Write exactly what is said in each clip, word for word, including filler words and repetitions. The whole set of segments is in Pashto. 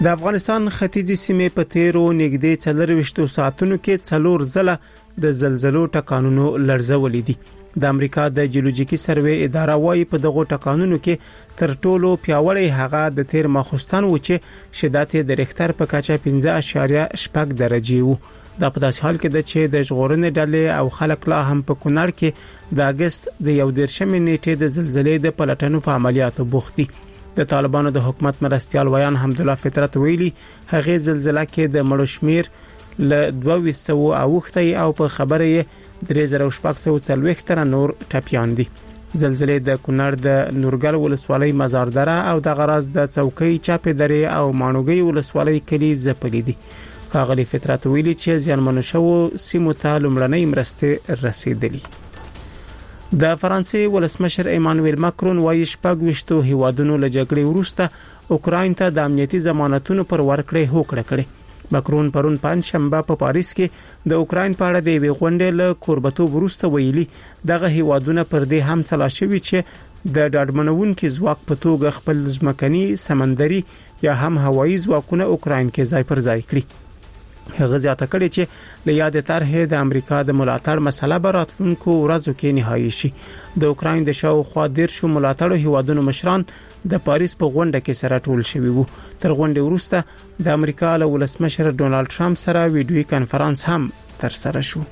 د افغانستان ختیځي سیمې په تیرو نږدې څلرويشتو ساعتونو کې څلور ځله د زلزلو ټکانونو لړزولې دي. د امریکا د جیولوژیکي سروې اداره وايي په دغه ټکانونو کې تر ټولو پیاوړی هغه د تیر ماخوستان و چې شدت د ریختر په کچه پنځه اعشاریه شپږ درجه وو. دا په داسې حال کې ده چې د ژغورنې ډلې او خلک لا هم په کونړ کې د اگست د یو دیرشمې نیټې د زلزلې د پلټنو په عملیاتو بوخت دي. د طالبانو د حکومت مرستيال ویان حمدالله فطرت ویلي هغه زلزلہ کې د مړو شمیر ل دوه سوه اوختي او په خبره یې درې زره شپږ سوه څلوېښت تر نور ټپيان دي. زلزلې د کونړ د نورګل ولسوالۍ مزاردره او د غراز د چوکۍ چاپې درې او مانوګي ولسوالۍ کلی زپلې دي. ښاغلي فطرت ویلي چې زیانمنو شو سیمو ته لومړنۍ مرستې رسیدلې. د فرانسې ولسمشر ایمانوئل ماکرون وايي شپږ وشتو هیوادونو له جګړې وروسته اوکراین ته د امنیتي ضمانتونو پر ورکړې هوکړه کړې. ماکرون پرون پنځ شنبه په پاریس کې د اوکراین په اړه د وی غونډې له کوربتوب وروسته ویلي دغه هیوادونه پر دې هم سلا شوي چې د ډاډمنونکو ځواک په توګه خپل ځمکني سمندري یا هم هوایي ځواکونه اوکراین کې ځای پر ځای کړي. هغه زیاته کړي چې له یاد طرحه د امریکا د ملاتړ مسله براتونکو ورځو کې نهایی شي. د اوکراین د شاوخوا ډیر شو ملاتړو هیوادونو مشران د پاریس په غونډه کې سره ټول شوي وو. تر غونډې وروسته د امریکا له ولسمشر ډونالد ټرمپ سره ویډیوي کانفرنس هم تر سره شو.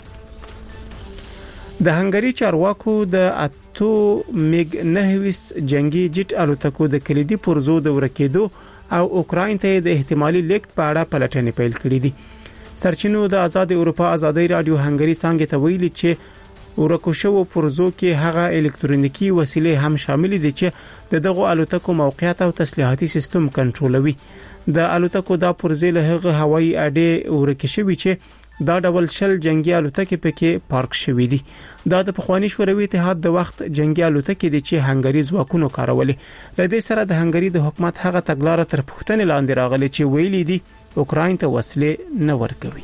د هنګری چارواکو د اتو میګ نهویس جنگي جټ الوتکو د کلیدي پرزو د ورکېدو او اوکراین ته د احتمالي لیکت په اړه پلټنې پیل کړې دي. سرچینو د آزاد اروپا ازادي رادیو هنګری څنګه ته ویلي چې ورکو شو پرزو کې هغه الکترونیکی وسیلې هم شامل دي چې د دغه الوتکو موقعیت او تسلیحاتي سیستم کنټرولوي. د الوتکو د پرزې له هغه هوایي اډې ورکه شوی چې دا ډول شل جنگي الوتکې پکې پارک شوې دي. دا د پخوانی شوروي اتحاد د وخت جنگي الوتکې دي چې هنګری ځواکونو کارولې. لدې سره د هنګری د حکومت هغه تګلارې تر پښتنې لاندې راغلي چې ویلي دي اوکراین ته وسلې نه ورکوي.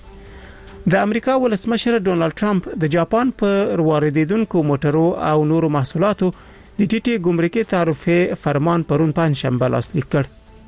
د امریکا ولسمشر ډونالد ټرمپ د جاپان پر واردېدونکو موټرو او نورو محصولاتو د ټیټي ګمرکي تعرفه فرمان پرون پنځ شنبه لاسلیک کړ.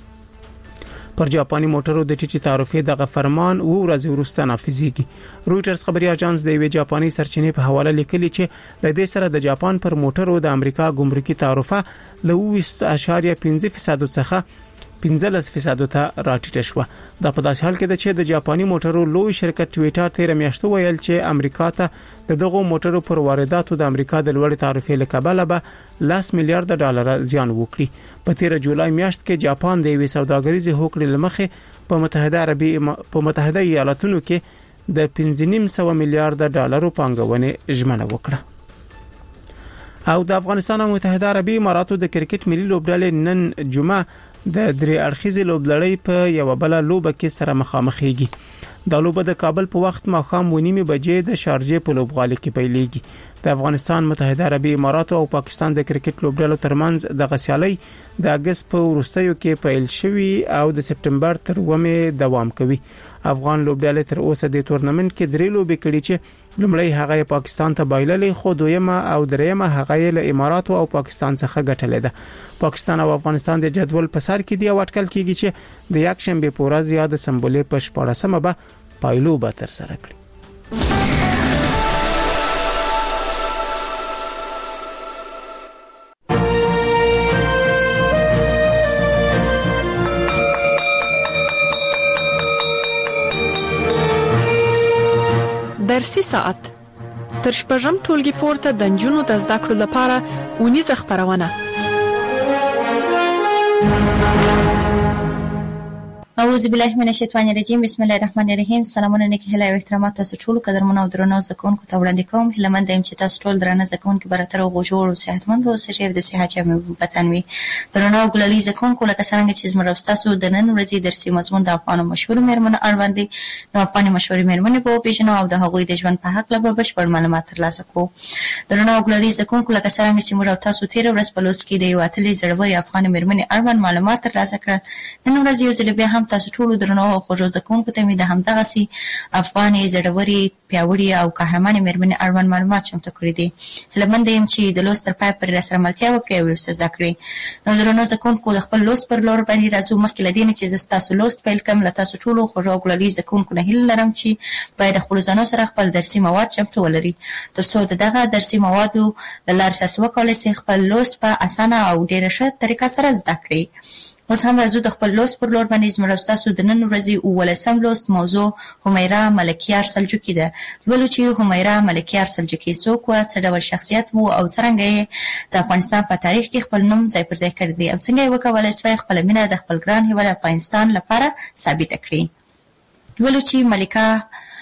پر جاپاني موټرو د ټیټي تعرفه دغه فرمان و ورځې وروسته نافذیږي. رويټرز خبري اژانس د وی جاپاني سرچینې په حواله لیکلي چې لدې سره د جاپان پر موټرو د امریکا ګمرکي تعرفه له اووه اعشاریه پنځه فیصد څخه پنځلس فیصد ته راټیټه شو. دا په داسې حال کې ده چې د جاپاني موټرو لوی شرکت ټویټر تیر میاشتو ویل چې امریکا ته د دغه موټرو پر وارداتو د امریکا د لوړ تعرفې له کبله به لاس میلیارډ ډالر زیان وکړي. په تیر جولای میاشت کې جاپان د وی سوداګریزي هوکړې لمخې په متحده عربي په متحده ایالاتونو کې د پنځه نیم سوه میلیارډ ډالر پانګونې ژمنه وکړه. او د افغانستان او متحده عربي اماراتو د کرکټ ملي لوبډلې نن جمعه د درې اړخیزې لوبلړۍ په یو بل لوبه کې سره مخامخېږي. د لوبه د کابل په وخت ماښام ونیمه بجې د شارجې په لوبغالي کې پیلېږي. د افغانستان متحده عربي امارات او پاکستان د کرکټ لوبډلو ترمنځ د غسیالۍ د اگست په وروستیو کې پیل شوی او د سپټمبر تر اوومې دوام کوي. افغان لوبډلې تر اوسه د تورنمنت کې درې لوبې کړې چې لومړی هغه پاکستان ته بایللې خو دویمه او دریمه هغه له امارات او پاکستان څخه ګټلې ده. پاکستان او افغانستان د جدول په سر کې دی او اټکل کیږي چې د یک شنبه په ورځ یا د سمبولې په شپاړسمه به پایلو به تر سره کړي. درسي ساعت تر شپږم ټولګي پورته د نجونو د زده کړو لپاره اونیزه خبرونه. اعوذ بالله من الشیطان الرجیم بسم الله الرحمن الرحیم. سلامونه نیک هیله او احترامات تاسو ټول قدرمنو او درنو زکونکو ته وړاندې کوم. هیلمن دایم چې تاسو ټول درنه زکونکو براتر او جوړ او صحتمند او سجیب د صحت جامع وطن وي. درنو ګلالي زکونکو لکه څنګه چې زموږ تاسو د نن ورځې درسي مضمون د افغان مشهور مېرمنو اړوند دي. نو افغان مشهور مېرمنې په پیژنو او د هغوی د ژوند په حق له بشپړ معلومات ترلاسه کوو. درنو ګلالي زکونکو لکه څنګه چې موږ تاسو تیر ورځ په لوست کې د یو اتلې زړوري افغان مېرمنې اړوند معلومات ترلاسه کړل. نن ورځ یو ځل بیا هم هم تاسو ټول درنو خوږو ځکونکو ته مې د همدغه سي افغاني زړوري پیاوړي او قهرمانې مېرمنې اړوند معلومات چمتو کړي دي. هیلهمنده یم چې د لوست تر پای پورې راسره ملتیا وکړئ او یو څه زده کړئ. نو درنو ځکونکو د خپل لوست پر لور باندې راځو. مخکې له دې نه چې زه ستاسو لوست پیل کړم له تاسو ټولو خوږو او ګلالي ځکونکو نه هیله لرم چې باید خپلو ځانو سره خپل درسي مواد چمتو ولري تر څو د دغه درسي موادو له لارې تاسو وکولی سئ خپل لوست په اسانه او ډېره ښه طریقه سره زده کړئ. اوس هم راځو د خپل لوست پر لور باندې. زموږ ستاسو د نن ورځې اوولسم لوست موضوع همیرا ملکیار سلجوقي ده. لولو چې همیرا ملکیار سلجوقي څوک وه، څه ډول شخصیت و او څرنګه یې د افغانستان په تاریخ کې خپل نوم ځای پر ځای کړی دی او څنګه یې وکولی سوی خپله مینه د خپل ګران هېواد افغانستان لپاره ثابته کړي. لولو چې ملکه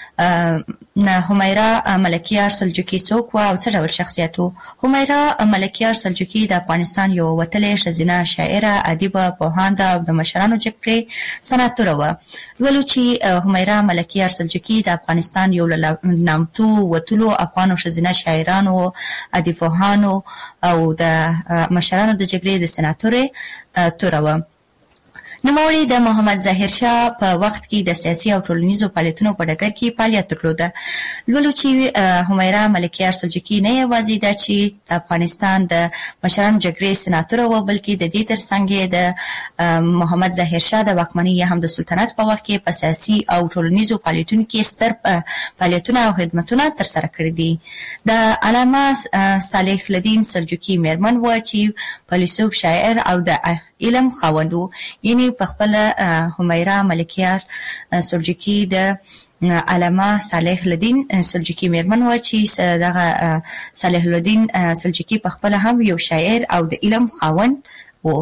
همیرا ملکیار سلجوقي څوک وه او څه ډول شخصیت و. همیرا ملکیار سلجوقي د افغانستان یوه وتلې ښځینه شاعره، ادیبه، پوهانده او د مشرانو جګړې سناتوره وه. لولو چې همیرا ملکیار سلجوقي د افغانستان یو له نامتو وتلو افغانو ښځینه شاعرانو، ادیب پوهانو او د مشرانو د جګړې د سناتورې توره وه. نوموړي د محمد ظاهر شاه په وخت کې د سیاسي او ټولنیزو فعالیتونو په ډګر کې فعالیت درلوده. لولو چې همیرا ملکیار سلجوقي نه یوازې ده چې د افغانستان د مشرانو جګړې سناتوره وه، بلکې د دې ترڅنګ یې د محمد ظاهر شاه د واکمنۍ یا هم د سلطنت په وخت کې په سیاسي او ټولنیزو فعالیتونو کې ستر فعالیتونه او خدمتونه ترسره کړي دي. د علامه صالح الدین سلجوقي مېرمن وه چې فیلسوف، شاعر او د علم خاوند و. یعنی په خپله همیرا ملکیار سلجوقي د علامه صالح الدین سلجوقي مېرمن وه چې دغه صالح الدین سلجوقي په خپله هم یو شاعر او د علم خاوند و.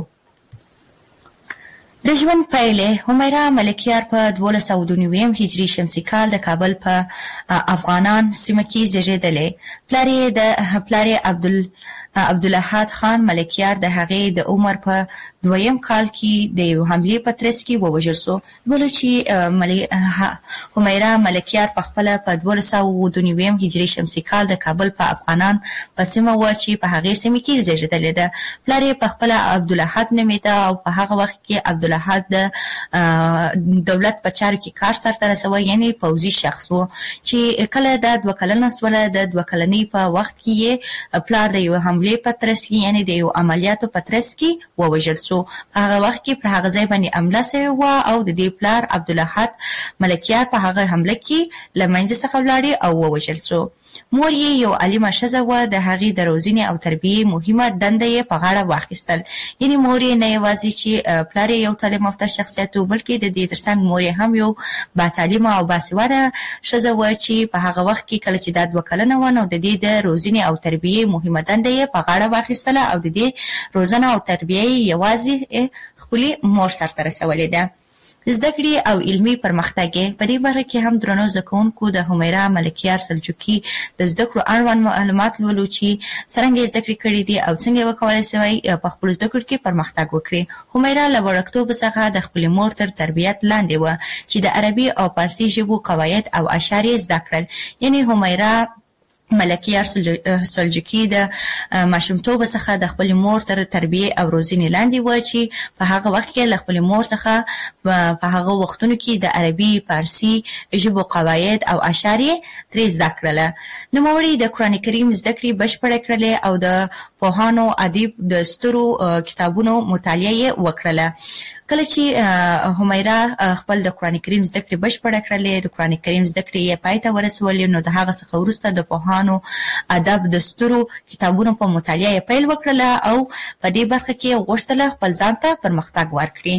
د ژوند پیلې همیرا ملکیار په دولس سوه دوه نوي هجري شمسي کال د کابل په افغانان سیمه کې زیږېدلی. پلار یې د پلار یې عبدال عبدالاحد خان ملکیار د هغې د عمر په دویم کال کې د یو حملې په ترڅ کې ووژل سو. لولو چې همیرا ملکیار په خپله په دولس سوه دوه نوي هجري شمسي کال د کابل په افغانان په سیمه وه چې په هغې سیمې کې زیږېدلې ده. پلار یې په خپله عبدالاحد نومېده او په هغه وخت کې عبدالاحد د دولت په چارو کې کار سرته رسوه، یعنې پوځي شخص و چې کله دا دوه کلنه سوله. د دوه کلنۍ په وخت کې یې پلار د یو حملې په ترڅ کې یعنې د یو عملیاتو په ترڅ کې ووژل سو. په هغه وخت کې پر هغه ځای باندې حمله سوې وه او د دې پلار عبدالاحد ملکیار په هغه حمله کې له منځه څخه ولاړې او ووژل سو. مور یې یو عالمه ښځه وه. د هغې د روزنې او تربیې مهمه دنده یې په غاړه واخیستل. یعنې مور یې نه یوازې چې پلار یې یو تعلیم یافته شخصیت و، بلکې د دې ترڅنګ مور یې هم یو باتعلیمه او باسواده ښځه وه چې په هغه وخت کې کله چې دا دوه کلنه وه نو د دې د روزنې او تربیې مهمه دنده یې په غاړه واخیستله او د دې روزنه او تربیه یې یوازې خپلې مور سرته رسولې ده. زده کړې او علمي پرمختګ یې په دې باره کې هم درنو زده کوونکو د همیرا ملکیار سلجوقي د زده کړو اړوند معلومات لولو چې څرنګه یې زده کړې کړي دي او څنګه یې وکولی سوی په خپلو زده کړو کې پرمختګ وکړي. همیرا له وړکتوبه څخه د خپلې مور تر تربیت لاندې وه چې د عربي او فارسي ژبو قواعد او اشعار یې زده کړل. یعنې همیرا ملکیار سلجوقي د ماشومتوبه څخه د خپلې مور تر تربیې او روزنې لاندې وه چې په هغه وخت کې له خپلې مور څخه په هغه وختونو کې د عربي، فارسي ژبو قواعد او اشعار یې ترې زده کړله. نوموړي د قرآن کریم زده کړې بشپړې کړلې او د پوهانو، ادیب د سترو کتابونو مطالعه یې وکړله. کله چې همیرا خپل د قرآن کریم زده کړې بشپړه کړلې، د قرآن کریم زده کړې یې پای ته ورسولې، نو د هغه څخه وروسته د پوهانو، ادب د سترو کتابونو په مطالعه یې پیل وکړله او په دې برخه کې غوښتله خپل ځان ته پرمختګ ورکړي.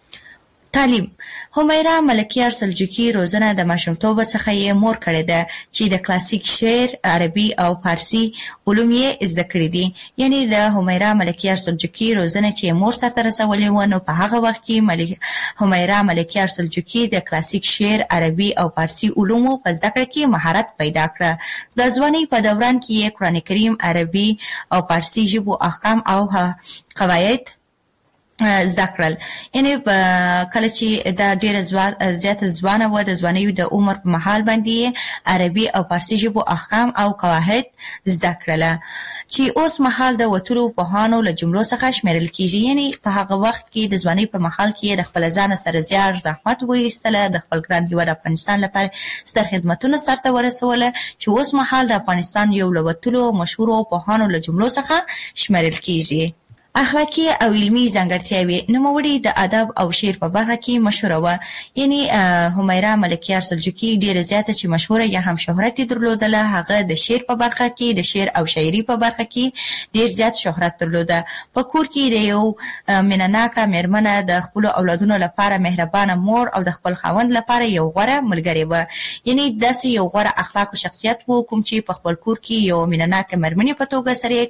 تعلیم. همیرا ملکیار سلجوقي روزنه د ماشومتوبه څخه یې مور کړې ده چې د کلاسیک شعر، عربي او فارسي علوم یې زده کړي دي. یعنې د همیرا ملکیار سلجوقي روزنه چې مور سرته رسولې وه نو په هغه وخت کې ملک... همیرا ملکیار سلجوقي د کلاسیک شعر، عربي او فارسي علومو په زده کړه کې مهارت پیدا کړه. د ځوانۍ په دوران کې یې قرآن کریم، عربي او فارسي ژبو احکام او قواعد زده کړل. یعنی کله چې دا ډېره زیاته ځوانه وه، د ځوانۍ د عمر په مهال باندې عربي او فارسي ژبو احکام او قواعد زده کړله چې اوس مهال د وتلو پوهانو له جملو څخه شمیرل کیږي. یعنی په هغه وخت کې د ځوانۍ په مهال کې د خپل ځان سره زیار زحمت وایستله، د خپل ګران هیواد افغانستان لپاره ستر خدمتونه سرته ورسوله چې اوس مهال د افغانستان یو له وتلو مشهورو پوهانو له جملو څخه شمیرل کیږي. اخلاقی او علمی ځانګړتیاوې نوموړي د ادب او شعر په برخه کې مشهوره وه. یعنی همیرا ملکیار سلجوقي ډېره زیاته چې مشهوره یا هم شهرت درلودله، هغه د شعر په برخه کې د شعر او شاعري په برخه کې ډېر زیات شهرت درلوده. په کور کې د یو مینه‌ناکه مېرمنه، د خپل اولادونو لپاره مهربانه مور او د خپل خاوند لپاره یو غوره ملګری وه. یعنی داسې یو غوره اخلاق او شخصیت وو کوم چې په خپل کور کې یو مینه‌ناکه مېرمنې په توګه سره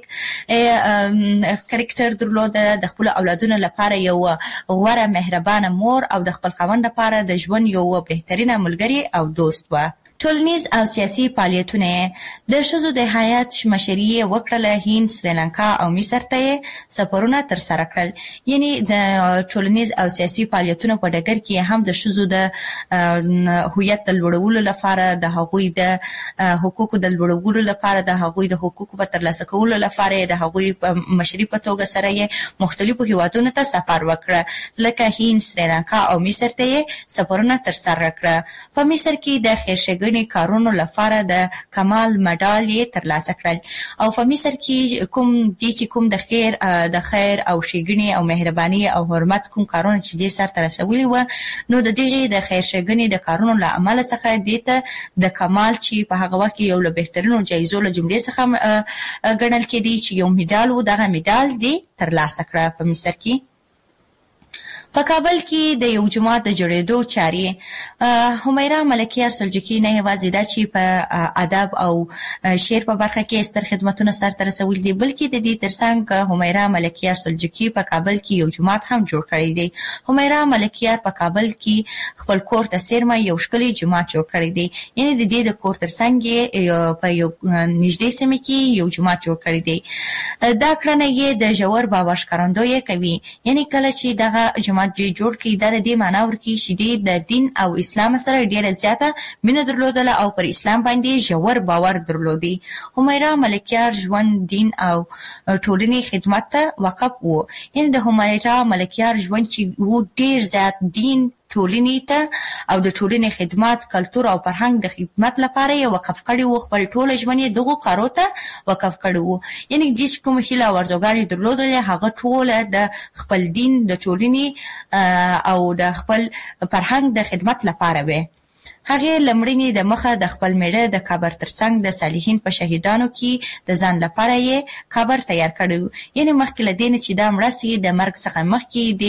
کرکټر درلوده، د خپل اولادونو لپاره یو غوره مهربانه مور او د خپل خاوند لپاره د ژوند یو بهترینه ملګری او دوست و. ټولنیز او سیاسي فعالیتونه د ښځو د حیات مشري وکړله. هند، سریلانکا او مصر ته سفرونه ترسره کړل. یعنی د ټولنیز او سیاسي فعالیتونو په ډګر کې هم د ښځو د هویت د لوړولو لپاره، د هغوی د حقوقو د لوړولو لپاره، د هغوی د حقوقو په ترلاسه کولو لپاره د هغوی په مشري په توګه سره یې مختلفو هیوادونو ته سفر وکړه، لکه هند، سریلانکا او مصر ته سفرونه ترسره کړه. په مصر کې د خیرښېګڼې کارونو لپاره د کمال مډال یې ترلاسه کړل. او په مصر کې کوم دي چې کوم د خیر د خیر او ښېګڼې او مهرباني او حرمت کوم کارونه چې دې سرته رسولي وه، نو د دغې د خیر ښېګڼې د کارونو له امله څخه دې ته د کمال چې په هغه وخت کې یو له بهترینو جایزو له جملې څخه ګڼل کېدی چې یو میډال و، دغه میډال دې ترلاسه کړه په مصر کې. په کابل کې د یو جومات د جوړېدو چارې همیرا ملکیار سلجوقي نه یوازې دا چې په ادب او شعر په برخه کې ستر خدمتونه سرته رسولي دي، بلکې د دې ترڅنګ همیرا ملکیار سلجوقي په کابل کې یو جومات هم جوړ کړی دی. همیرا ملکیار په کابل کې خپل کور ته څیرمه یو ښکلی جومات جوړ کړی دی. یعنی د دې د کور ترڅنګ یې په یو نږدې سیمه کې یو جومات جوړ کړی دی. دا کړنه یې د ژور باور ښکارندویي کوي. یعنی کله چې دغه جومات جوړ کړي، دا د دې معنا ورکوي چې د دین او اسلام سره ډېره زیاته مینه درلودله او پر اسلام باندې ژور باور درلودي. همیرا ملکیار ژوند، دین او ټولنې خدمت ته وقف و. یعنی د همیرا ملکیار ژوند چې و ډېر زیات دین، ټولنې ته او د ټولنې خدمات، کلتور او فرهنګ د خدمت لپاره یې وقف کړی و. خپل ټول ژوند یې دغو کارو ته وقف کړی و. یعنی چې کوم هیله او ارزوګانې درلودلې، هغه ټوله د خپل دین، د ټولنې او د خپل فرهنګ د خدمت لپاره وې. هغې لمړنې د مخه د خپل میړه د قبر ترڅنګ د صالحین په شهیدانو کې د ځان لپاره یې قبر تیار کړی. یعنی مخکې له دې نه چې دا مړه سي، د مرګ څخه مخکې د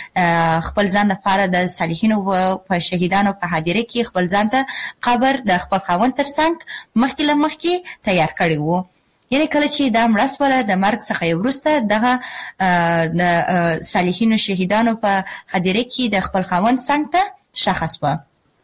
خپل ځان لپاره د صالحینو په شهیدانو په حاضره کې خپل ځان ته قبر د خپل خاوند ترڅنګ مخکې له مخکې تیار کړی و. یعنی کله چې دا مړه سوله، د مرګ څخه وروسته دغه د صالحینو شهیدانو په حاضره کې د خپل خاوند څنګ ته ښخه سوه.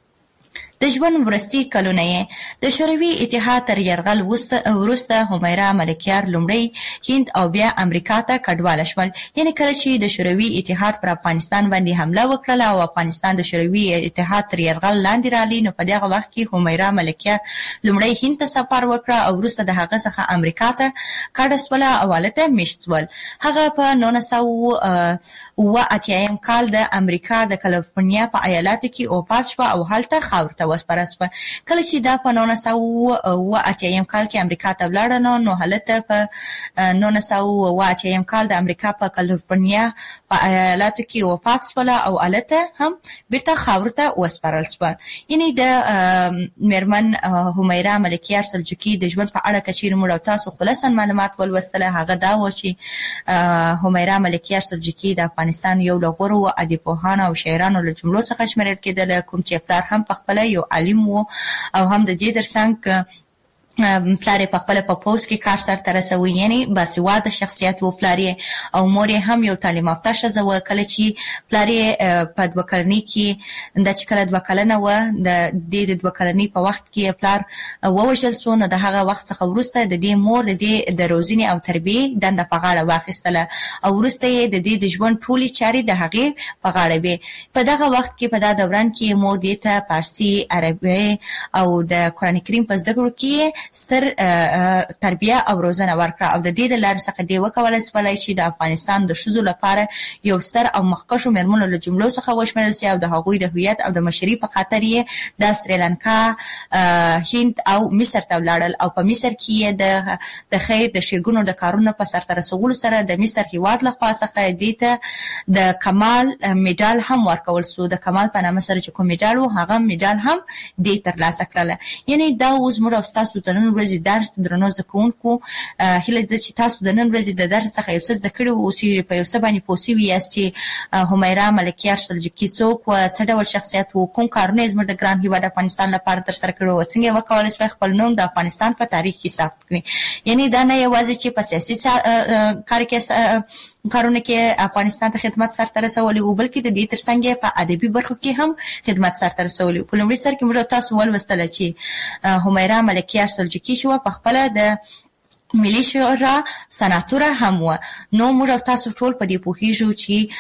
د ژوند وروستي کلونه یې د شوروي اتحاد تر یرغل وروسته همیرا ملکیار لومړی هند او بیا امریکا ته کډواله شول. یعنی کله چې د شوروي اتحاد پر افغانستان باندې حمله وکړله او افغانستان د شوروي اتحاد تر یرغل لاندې راغلی، نو په دغه وخت کې همیرا ملکیار لومړی هند ته سفر وکړه او وروسته د هغه څخه امریکا ته کډه سوله او هلته میشت سول. هغه په نولس سوه اوه اتیایم کال د امریکا د کالیفورنیا په ایالاتو کې وفات شوه او هلته خاورو ته وسپاره شوه. کله چې دا په نولس سوه اوه اتیایم کال کې امریکا ته ولاړه، نو نو هلته په نولس سوه اوه اتیایم کال د امریکا په کالیفورنیا په ایالاتو کې وفات شوله او هلته هم بیرته خاورو ته وسپارل شوه. یعنی د میرمن همیرا ملکیار سلجوقي د ژوند په اړه که چیرې موږ او تاسو خلاصا معلومات ولوستله، هغه دا و چې همیرا ملکیار سلجوقي د افغانستان یو له غورو ادبي پوهانو او شاعرانو له جملو څخه شمیرل کېدله، کوم چې پلار هم پخپله یو عالم و او هم د دې ترڅنګ پلار په خپل په پوس کې کار سره رسوي، یعنی باسواده شخصیت و پلار او مور هم یو تعلیم یافته ښځه و. کله چې پلار په دوه کلنۍ کې د چې کله دوه کلنه و د دې د دوه کلنۍ په وخت کې پلار ووژل شو، نو د هغه وخت څخه وروسته د دې مور د دې د روزنې او تربیې دنده په غاړه واخیستله او وروسته یې د دې د ژوند ټولې چارې د هغې په غاړه وې. په دغه وخت کې په دا دوران کې مور دې ته فارسي، عربي او د قرآن کریم په زده کړو کې ستر تربیه او روزنه ورکړه او د دې د لارې څخه دې وکولای شولای چې د افغانستان د ښځو لپاره یو ستر او مخکښو مېرمنو له جملو څخه وشمېرل سي او د هغوی د هویت او د مشري په خاطر یې د سریلانکا، هند او مصر ته ولاړل او په مصر کې یې د د خیر د ښېګڼو د کارونو په سرته رسولو سره د مصر هېواد لخوا څخه دې ته د کمال میډال هم ورکول سو. د کمال په نامه سره چې کوم میډال و هغه میډال هم دې ترلاسه کړله. یعنی دا اوس موږ او ستاسو د نن ورځې درس درنو زده کوونکو هیله ده چې تاسو د نن ورځې د درس څخه یو څه زده کړي اوسئ، په یو څه باندې پوه سوي یاست چې همیرا ملکیار سلجوقي څوک و، څه ډول شخصیت و، کوم کارونه یې زموږ د ګران هېواد افغانستان لپاره ترسره کړي و، څنګه یې وکولی شوی خپل نوم د افغانستان په تاریخ کې ثبت کړي. یعنی دا نه یوازې چې په سیاسي کار کې کارونه کې افغانستان ته خدمت سرته رسولی و، بلکې د دې ترڅنګ په ادبي برخو کې هم خدمت سرته رسولی و. په لومړي سر کې موږ تاسو ولوستله چې همیرا ملکیار سلجوقي چې وه په خپله د ملي شورا سناتوره هم و. نو موږ تاسو ټول په دې پوهیږو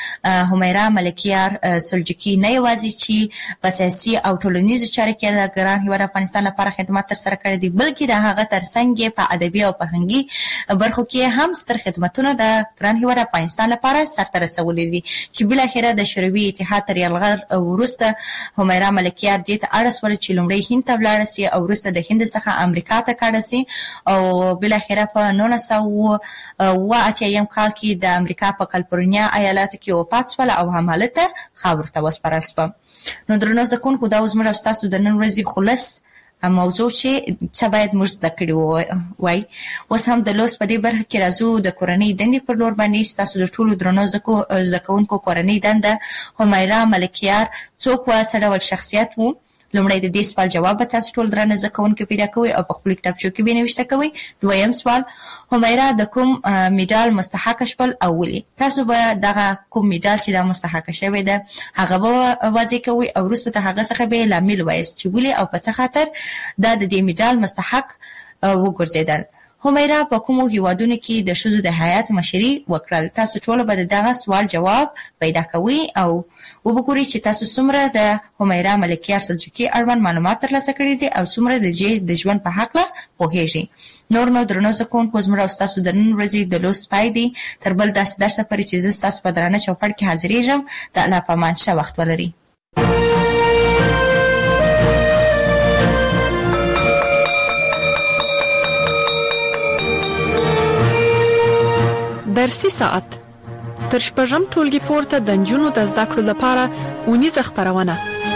چې همیرا ملکیار سلجوقي نه یوازې چې په سیاسي او ټولنیزو چارو کې د ګران هېواد افغانستان لپاره خدمت ترسره کړی دی، بلکې د هغه ترڅنګ په ادبي او فرهنګي برخو کې هم ستر خدمتونه د ګران هېواد افغانستان لپاره سرته رسولي دي چې بالاخره د شوروي اتحاد تر یرغل وروسته همیرا ملکیار دې ته اړ شوله چې لومړی هند ته ولاړه سي او وروسته د هند څخه امریکا ته کډه سي او بالاخره په نولس سوه اوه اتیایم کال کې د امریکا په کالیفورنیا ایالاتو کې وفات شوله او همالته خاورو ته وسپارل شوه. نو درنو زده کوونکو دا اوس موږ ستاسو د نن ورځې خلص موضوع چې څه باید موږ زده کړي وای. اوس هم د لوست په دې برخه کې راځو د کورنۍ دندې پر لور باندې. ستاسو د ټولو درنو زده کوونکو کورنۍ دنده همیرا ملکیار څوک وه، څه ډول شخصیت و؟ لومړی د دې سوال جواب به تاسو ټول درنه زده کوونکي پیدا کوئ او په خپلو کتابچو کې به یې نوشته کوئ. دویم سوال، همیرا د کوم میډال مستحقه شول او ولې؟ تاسو به دغه کوم میډال چې دا مستحقه شوی ده هغه به واضح کوئ او وروسته د هغه څخه به یې لامل وایاست چې ولې او په څه خاطر دا د دې میډال مستحق وګرځېدل. همیرا په کومو هیوادونو کې د ښځو د حیات مشري وکړل؟ تاسو ټول به د دغه سوال جواب پیدا کوئ او وګورئ چې تاسو څومره د همیرا ملکیار سلجوقي اړوند معلومات ترلاسه کړي دي او څومره د دې د ژوند په هکله پوهیږئ. نور نو درنو زده کوونکو زموږ او ستاسو د نن ورځې د لوست پای دی. تر بل داسې درسه پورې چې زه ستاسو په درانه چوپړ کې حاضرېږم. د الله په امان ښه وخت ولرئ. درسي ساعت تر شپږم ټولګي پورته د نجونو د زده کړو لپاره اونیزه خپرونه.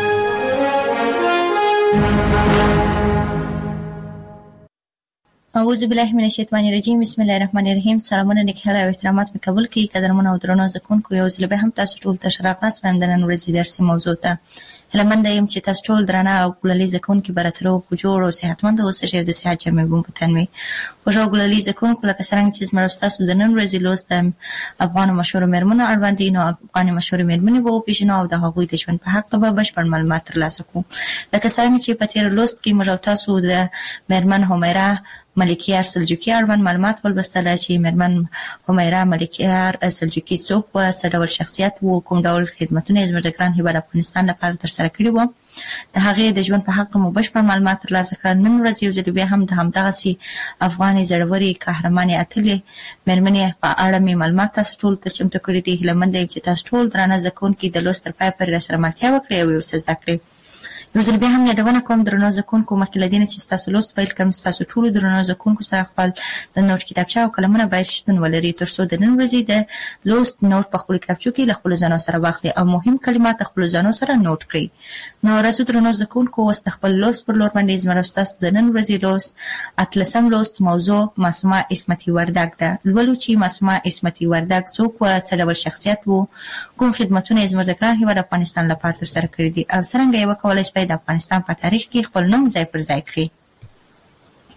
اعوذ بالله من الشیطان الرجیم. بسم الله الرحمن الرحیم. سلامونه نیک هیله او احترامات مې قبول کړئ. قدرمن او درنو زده کوونکو، یو ځل به هم تاسو ټول ته ښه راغلاست وایم د نن ورځې درسي موضوع ته. هیله منده یم چې تاسو ټول درانه او ګلالي زده کوونکي به راته روغ جوړ او صحتمند اوسئ او د صحت جامې به مو په تن وي. خوږ او ګلالي زده کوونکو، لکه څرنګه چې زموږ ستاسو د نن ورځې لوست د افغانو مشهورو مېرمنو اړوند دی، نو افغاني مشهورې مېرمنې به وپېژنو او د هغوی د ژوند په هکله به بشپړ معلومات ترلاسه کړو. لکه څرنګه چې په تېره لوست کې موږ او تاسو د مېرمن همیرا ملکیار سلجوقي اړوند معلومات ولوستله چې مېرمن همیرا ملکیار سلجوقي څوک وه، څه ډول شخصیت و، کوم ډول خدمتونه یې زموږ د ګران هېواد افغانستان لپاره ترسره کړي وو. د هغې د ژوند په هکله مو بشپړ معلومات ترلاسه کړل. نن ورځ یو ځل بیا هم د همدغسې افغانې زړورې قهرمانې اتلې مېرمنې په اړه مې معلومات تاسو ټولو ته چمتو کړي دي. هیله منده یم چې تاسو ټول درانه زده کوونکي د لوست تر پایه پورې راسره ملتیا وکړئ او یو څه زده کړئ. یو ځل بیا هم یادونه کوم درنو زده کوونکو، مخکې له دې نه چې ستاسو لوست پیل کړم، ستاسو ټولو درنو زده کوونکو سره خپل د نوټ کتابچه او قلمونه باید شتون ولري تر څو د نن ورځې د لوست نوټ په خپلو کتابچو کې له خپلو ځانو سره واخلئ او مهم کلمات د خپلو ځانو سره نوټ کړئ. نو راځو درنو زده کوونکو، اوس د خپل لوست پر لور باندې زموږ او ستاسو د نن ورځې لوست اتلسم لوست موضوع معصومه عصمتي وردګ ده. لولو چې معصومه عصمتي وردګ څوک وه، څه ډول شخصیت و، کوم خدمتونه یې زموږ د ګران هېواد افغانستان لپاره ترسره کړي دي او څرنګه یې وکولی شوی د افغانستان په تاریخ کې خپل نوم ځای پر ځای کړي.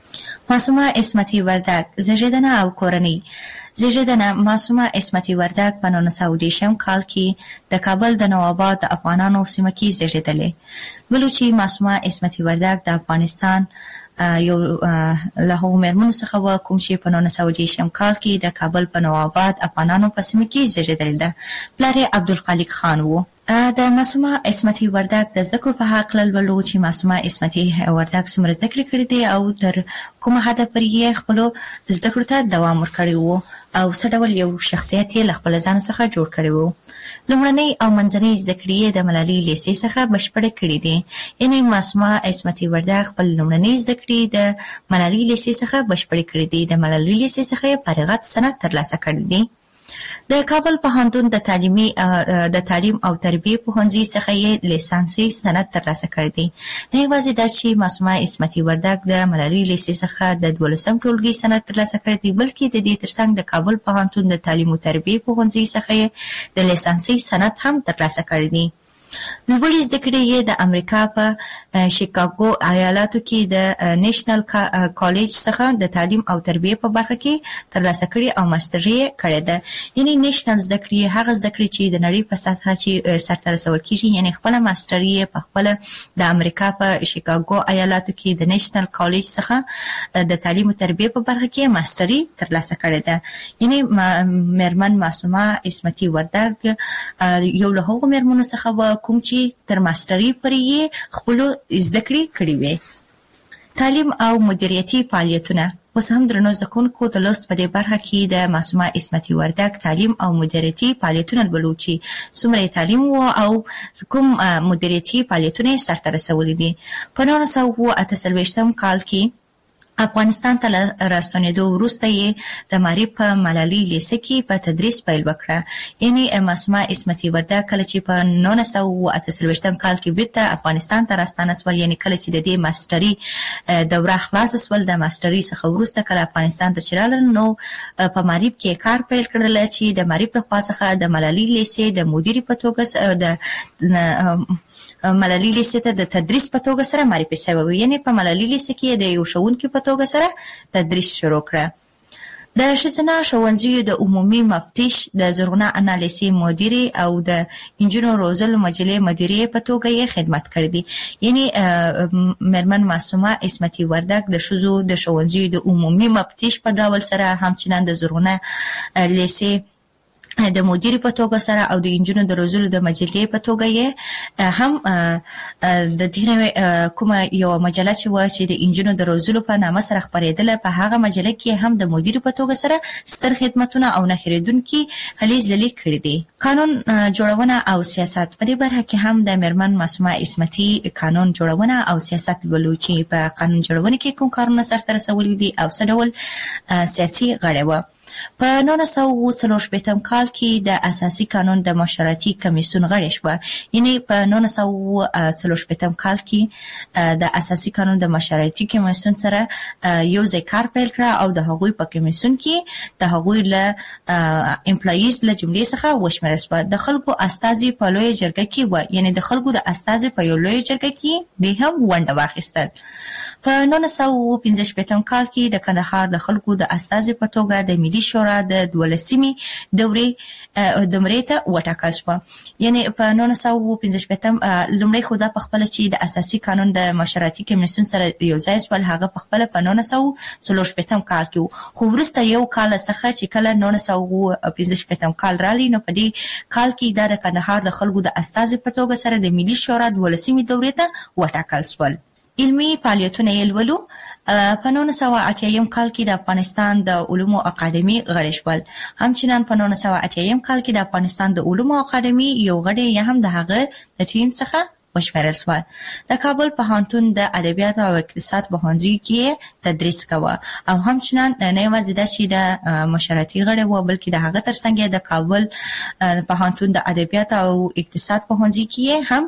معصومه عصمتي وردک زیږیدنه او کورنۍ. زیږیدنه معصومه عصمتي وردک په نولس سوه دېرشم کال کې د کابل د نوآباد د افغانانو سیمه کې زیږیدلې. ویلو چې معصومه عصمتي وردک د افغانستان یو له هغو مېرمنو څخه وه کوم چې په نولس سوه دېرشم کال کې د کابل په نوآباد افغانانو په سیمه کې زیږیدلې ده. پلار یې عبدالخالق خان و. د معصومه عصمتي وردک د زده کړو په هکله لولو چې معصومه عصمتي وردک څومره زده کړې کړې دي او تر کومه حده پورې یې خپلو زده کړو ته دوام ورکړی و او څه ډول یو شخصیت یې له خپل ځان څخه جوړ کړی و. لومړنۍ او منځنۍ زده کړې یې د ملالۍ لیسې څخه بشپړې کړې دي. یعنې معصومه عصمتي وردک خپل لومړنۍ زده کړې د ملالۍ لیسې څخه بشپړې کړې دي. د ملالۍ لیسې څخه یې فارغت سند ترلاسه کړی دی. د کابل پوهنتون د تعلیمي د تعلیم او تربیې پوهنځي څخه یې لیسانسي سند ترلاسه کړی دی. نه یوازې دا چې معصومه عصمتي وردک د ملالۍ لیسې څخه د دولسم ټولګي سند ترلاسه کړی دی، بلکې د دې ترڅنګ د کابل پوهنتون د تعلیم او تربیې پوهنځي څخه یې د لیسانسي سند هم ترلاسه کړی دی. لوړې زده کړې یې د امریکا په شیکاګو ایالاتو کې د نیشنل کالج څخه د تعلیم او تربیې په برخه کې ترلاسه کړې او ماستري یې کړې ده. یعنې نیشنل زده کړې هغه زده کړې چې د نړۍ په سطحه چې سرته رسول کېږي، یعنې خپله ماستري یې په خپله د امریکا په شیکاګو ایالاتو کې د نیشنل کالج څخه د تعلیم او تربیې په برخه کې ماستري ترلاسه کړې ده. یعنې مېرمن معصومه عصمتي وردک یو له هغو مېرمنو څخه وه کوم چې تر ماستري پورې یې خپلو زده کړې کړې وې. تعلیم او مدیریتي فعالیتونه. اوس هم درنو زده کوونکو د لوست په دې برخه کې د معصومه عصمتي وردک تعلیم او مدیریتي فعالیتونه لولو چې څومره تعلیم و او کوم مدیریتي فعالیتونه یې سرته رسولي دي. په نولس سوه اته څلوېښتم کال کې افغانستان ته راستنېدو وروسته یې د معارف په ملالۍ لیسه کې په تدریس پیل وکړه. یعنې معصومه عصمتي وردک کله چې په نولس سوه اته څلوېښتم کال کې بیرته افغانستان ته راستانه سول، یعنې کله چې د دې ماستري دوره خلاصه سول، د ماستري څخه وروسته کله افغانستان ته چې راغلل نو په معارف کې کار پیل کړل چې د معارف له خوا څخه د ملالۍ لیسې د مدیرې په توګه د ملالۍ لیسې ته د تدریس په توګه سره معرفي شوی و. یعنې په ملالۍ لیسې کې د یو ښوونکي په توګه سره تدریس شروع کړه. د ښځینه ښوونځیو د عمومي مفتش، د زرغونه انا لیسې مدیرې او د انجونو روزلو مجلې مدیرې په توګه یې خدمت کړی دی. یعنې مېرمن معصومه عصمتي وردک د ښځو د ښوونځیو د عمومي مفتش په ډول سره همچنان د زرغونه لیسې د مدیر په توګه سره او د انجونو د روزلو د مجلې په توګه یې هم د دې کومه یو مجله چې و چې د انجونو د روزلو په نامه سره خپرېدله، په هغه مجله کې هم د مدیر په توګه سره ستر خدمتونه او نه هېرېدونکي هلې ځلې کړي دي. قانون جوړونه او سیاست. په دې برخه کې هم د مېرمن معصومه عصمتي قانون جوړونه او سیاست لولو چې په قانون جوړونه کې کوم کارونه سرته رسولي دي او څه ډول سیاسي غړی وه. په نولس سوه څلور شپېتم کال کې د اساسي قانون د مشورتي کمیسیون غړې شوه. یعنې په نولس سوه څلور شپېتم کال کې د اساسي قانون د مشورتي کمیسیون سره یو ځای کار پیل کړه او د هغوی په کمیسیون کې د هغوی له امپلایز له جملې څخه وشمېرل شوه. د خلکو استازي په لویه جرګه کې وه، یعنې د خلکو د استازي په یو لویه جرګه کې دوی هم ونډه واخیستل. په نولس سوه پنځه شپېتم کال کې د کندهار د خلکو د استازي په توګه د ملي شورا د دولسمې دورې دمرې ته وټاکل شوه. یعنې په نولس سوه پنځه شپېتم لومړی خو دا په خپله چې د اساسي قانون د مشورتي کمیسیون سره یو ځای شول، هغه په خپله په نولس سوه څلور شپېتم کال کې و. خو وروسته یو کال څخه چې کله نولس سوه پنځه شپېتم کال راغلی نو په دې کال کې دا د کندهار د خلکو د استازي په توګه سره د ملي شورا دولسمې دورې ته وټاکل شول. علمي فعالیتونه یې لولو. په نولس سوه اتیایم کال کې د افغانستان د علومو اکاډمي غړی شول. همچنان په نولس سوه اتیایم کال کې د افغانستان د علومو اکاډمي یو غړی یا هم د هغه د ټیم څخه وشمېرل شول. د کابل پوهنتون د ادبیاتو او اقتصاد پوهنځي کې تدریس کوه او همچنان نه یوازې دا چې د مشورتي غړی و، بلکې د هغه ترڅنګ د کابل پوهنتون د ادبیاتو او اقتصاد پوهنځي کې هم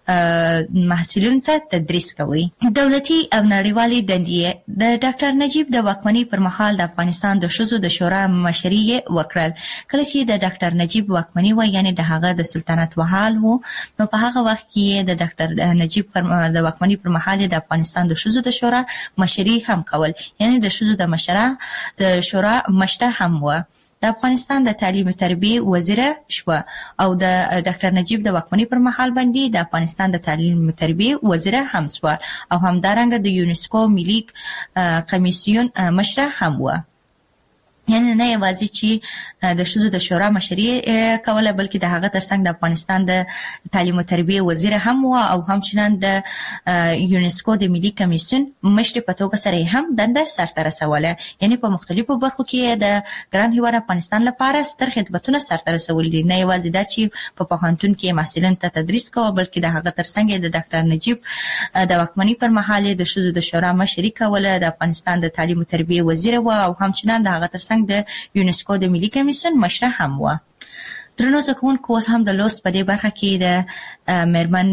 محصلینو ته تدریس کوي. دولتي او نړیوالې دندې. د ډاکټر نجیب د واکمنۍ پر مهال د افغانستان د ښځو د شورا مشري یې وکړل. کله چې د ډاکټر نجیب واکمنۍ و، یعنې د هغه د سلطنت مهال و، نو په هغه وخت کې د د ډاکټر نجیب پر د واکمنۍ پر مهال د افغانستان د ښځو د شورا مشري هم کول، یعنی د ښځو د مشره د شورا مشره هم و. د افغانستان د تعلیم او تربیه وزیره شو او د ډاکټر نجیب د واکمنۍ پر مهال باندې د افغانستان د تعلیم او تربیه وزیره هم شو او همدارنګه د یونسکو ملي کمیسیون مشره هم و. یعنی نه یوازې چې د ښځو د شورا مشري کوله بلکې د هغه ترڅنګ د افغانستان د تعلیم او تربیه وزیر هم و او همچنان د یونسکو د ملي کمیسیون مشر په توګه سره هم دنده سرته رسوله. یعنی په مختلفو برخو کې د ګران هیواد افغانستان لپاره ستر خدمتونه سرته رسول دي. نه یوازې دا چې په پوهنتون کې محصلین ته تدریس کوي بلکې د هغه ترڅنګ د ډاکټر نجیب د واکمنۍ پر مهال د ښځو د شورا مشري کوله، د افغانستان د تعلیم او تربیه وزیر و او همچنان د هغه ترڅنګ د یونسکو د ملي کمیسیون مشره هم و. درنو زده کوونکو اوس هم د لوست په دې برخه کې د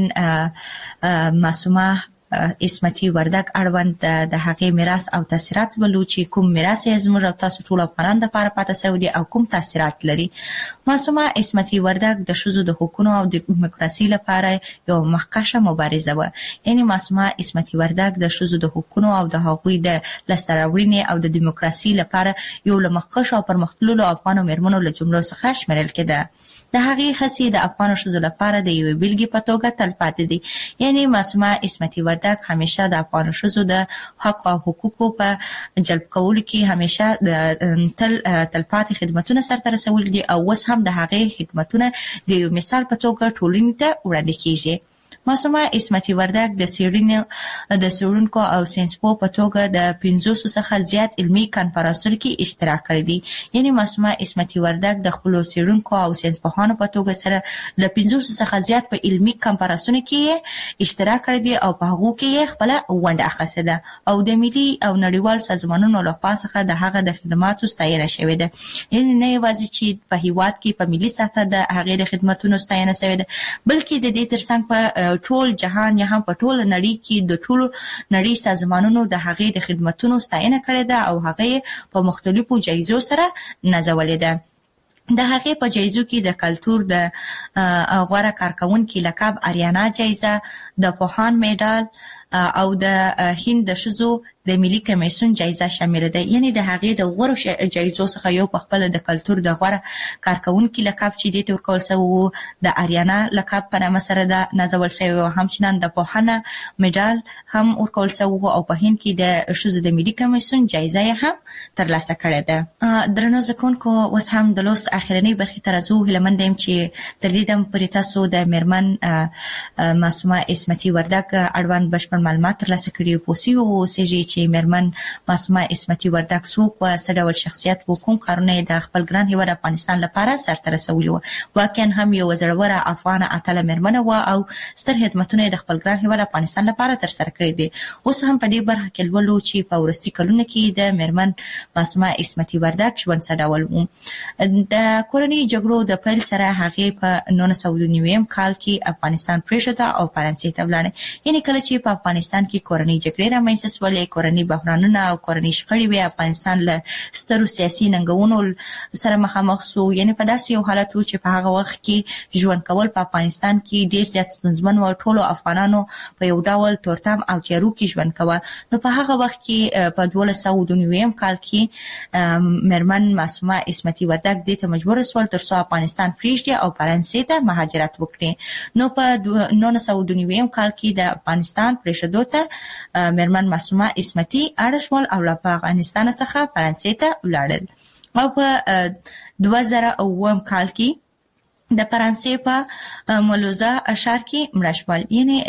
میرمن معصومه اسمتي وردګ اړوند د هغې میراث او تاثیرات ولو چې کوم میراث یې زموږ او تاسو ټول افغانانو لپاره پاتې شوی دی او کوم تاثیرات لري. معصومه اسمتي وردګ د ښځو د حقوقو او د دیموکراسي لپاره یو مخکښه مبارزه و. یعنی معصومه اسمتي وردګ د ښځو د حقوقو او د هغوی د لاسته راوړنې او د دیموکراسي لپاره یو له مخکښو او پرمختللو افغانو میرمنو له جملو څخه شمیرل کېده. د هغې هڅې د افغانو ښځو لپاره د یوې بیلګې په توګه تلپاتې دي. یعنی معصومه اسمتي وردګ همیشه د افغان ښځو د حق او حقوقو په جلب کولو کې همیشه د تل تلپاتې خدمتونه سرته رسول دي او اوس هم د هغې خدمتونه د یو مثال په توګه ټولنې ته وړاندې کیږي. معصومه اسمتي وردګ د څېړنې د څېړونکو او ساینسپوه په توګه د پنځوسو څخه زیات علمي کنفرانسونو کې اشتراک کړی دی. یعنی معصومه اسمتي وردګ د خپلو څېړونکو او ساینسپوهانو په توګه سره له پنځوسو څخه زیات په علمي کنفرانسونو کې اشتراک کړی دی او په هغو کې یې خپله ونډه اخیستې ده او د ملي او نړیوال سازمانونو لخوا څخه د هغه د خدماتو ستاینه شوې ده. یعنی نه یوازې چې په هیواد کې په ملي سطحه د هغې د خدمتونو ستاینه شوې ده بلکې د دې ترڅنګ په ټول جهان یا هم په ټول نړۍ کې د ټولو نړۍ سازمانونو د هغې د خدمتونو ستاینه کړې ده او هغې په مختلفو جایزو سره نازولې ده. د هغې په جایزو کې د کلتور د غوره کارکونکي لقب اریانا جایزه، د پوهان میډال او د هند د ښځو د ملي کمیسیون جایزه شامل ده. یعنی د هغې د غوره جایزو څخه یو په خپل د کلتور د غوره کارکونکي لقب چې دې ته ورکول شوی د اریانا لقب په نامه سره ده نازول شوی او همچنان د پوهنه میډال هم ورکول شوی او په هند کې د ښځو د ملي کمیسیون جایزه یې هم ترلاسه کړې ده. درنو زده کوونکو اوس هم د لوست اخرنۍ برخې ته راځو. هیله یم چې تر دې دمه پورې تاسو د میرمن معصومه اسمتي وردګ اړوند بشپړ معلومات ترلاسه کړي پوه سوي اوسېږئ چې میرمن معصومه اسمتي وردګ څوک وه، څه ډول شخصیت و، کوم کارونه یې د خپل ګران هیواد افغانستان لپاره سرته رسولي وه. واقعا هم یوه زړوره افغانه اتله میرمنه وه او ستر خدمتونه یې د خپل ګران هیواد افغانستان لپاره ترسره کړي دي. اوس هم په دې برخه کې لولو چې په وروستي کلونو کې د میرمن معصومه اسمتي وردګ ژوند څه ډول و. د کورنۍ جګړو د پیل سره هغې په نولس سوه نوي کال کې افغانستان پرېښوده او فرانسې ته ولاړه. یعنې کله چې په افغانستان کې کورنۍ جګړې رامنځته شولې، کورنۍ بحرانونه او کورنۍ شخړې وې، افغانستان له سترو سیاسي ننګونو سره مخامخ شو. یعنې په داسې یو حالت و چې په هغه وخت کې ژوند کول په افغانستان کې ډېر زیات ستونزمن و. ټولو افغانانو په یو ډول تورتم او تیارو کې ژوند کوه. نو په هغه وخت کې په دولس سوه نوي کال کې میرمن معصومه اسمتي وردګ دې ته مجبوره شول تر څو افغانستان پرېږدي او فرانسې ته مهاجرت وکړي. نو په نولس سوه نوي کال کې د افغانستان پرېښودو ته میرمن معصومه اسمتي اړ شول او له افغانستان څخه فرانسې ته ولاړل او په دوه زره اووم کال کې د فرانسې په مولوزا ښار کې مړه شول.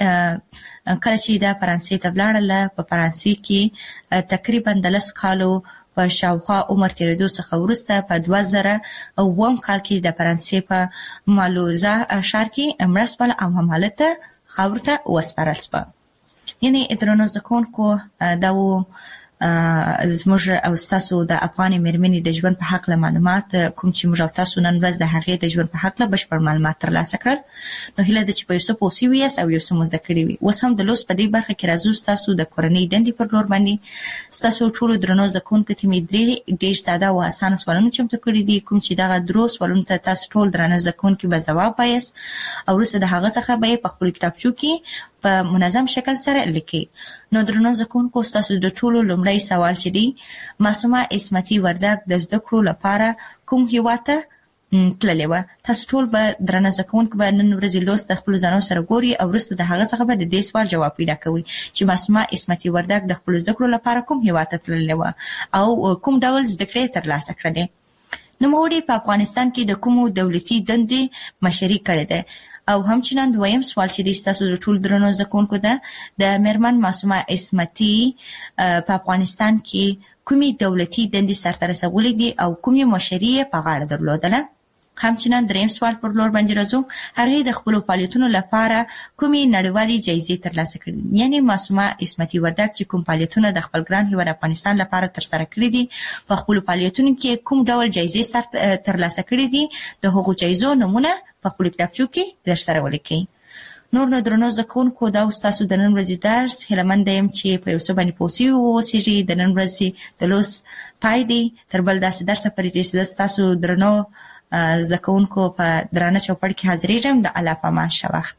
یعنې کله چې د فرانسې ته ولاړله په فرانسې کې تقریبا د لس کالو په شاوخوا عمر تېرېدو څخه وروسته په دوه زره اووم کال کې د فرانسې په مولوزا ښار کې مړه شول او همالته خاورو ته وسپارل شوه. یعنې درنو زده کوونکو دا و زموږ او تاسو د افغان مېرمنې د ژوند په حق له معلومات کوم چې موږ او تاسو نن ورځ د هغې د ژوند په حق له بشپړ معلومات ترلاسه کړل. نو هیله ده چې په یو څه پوه شوي یاست او یو څه مو زده کړي وي. اوس هم د لوست په دې برخه کې راځو ستاسو د کورنۍ دندې پر لور باندې. ستاسو ټولو درنو زده کوونکو ته مې درې ډېر ساده او اسانه سوالونه چمتو کړي دي، کوم چې دغه درو سوالونو ته تاسو ټول درنه زده کوونکي به ځواب وایاست او وروسته د هغه څخه به یې په خپلو کتابچو کې په منظم شکل سره لیکي. نو درنو زده کوونکو ستاسو د ټولو لومړی سوال چې دی، معصومه عصمتي وردګ د زده کړو لپاره کوم هیواد ته تللې وه؟ تاسو ټول به درنه زده کوونکي به نن ورځې لوست د خپلو ځانونو سره ګوري او وروسته د هغه څخه به د دې سوال جواب پیدا کوئ چې معصومه عصمتي وردګ د خپلو زده کړو لپاره کوم هیواد ته تللې وه او کوم ډول زده کړې ترلاسه کړلې. نوموړې په افغانستان کې د کومو دولتي دندې مشري کړې ده؟ او همچنان دویم سوال چې د ستاسو د ټول درنو زده کوونکو ده، د میرمن معصومه عصمتي په افغانستان کې کومې دولتي دندې سرته رسولې دي او کومې مشري یې په غاړه درلودله؟ همچنان دریم سوال پر لور باندې راځو، هغې د خپلو فعالیتونو لپاره کومې نړیوالې جایزې ترلاسه کړي دي؟ یعنې معصومه عصمتي وردګ چې کوم فعالیتونه د خپل ګران هیواد افغانستان لپاره ترسره کړي دي، په خپلو فعالیتونو کې کوم ډول جایزې سر ترلاسه کړي دي، د هغو جایزو نومونه په خپلو کتابچو کې درسره ولیکئ. نور نو درنو زده کوونکو، دا ستاسو د نن ورځې درس. هیله یم چې په یو څه باندې پوه شوي واوسېږئ. د نن ورځې د لوست پای دی. تر بل داسې درسه پورې چې زه ستاسو درنو زده کوونکو په درانه چوپړ کې حاضرېږم. د الله په امان ښه وخت.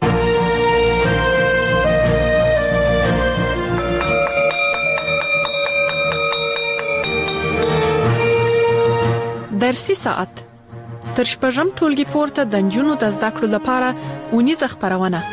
درسي ساعت تر شپږم ټولګي پورته د نجونو د زده کړو لپاره اونیزه خپرونه.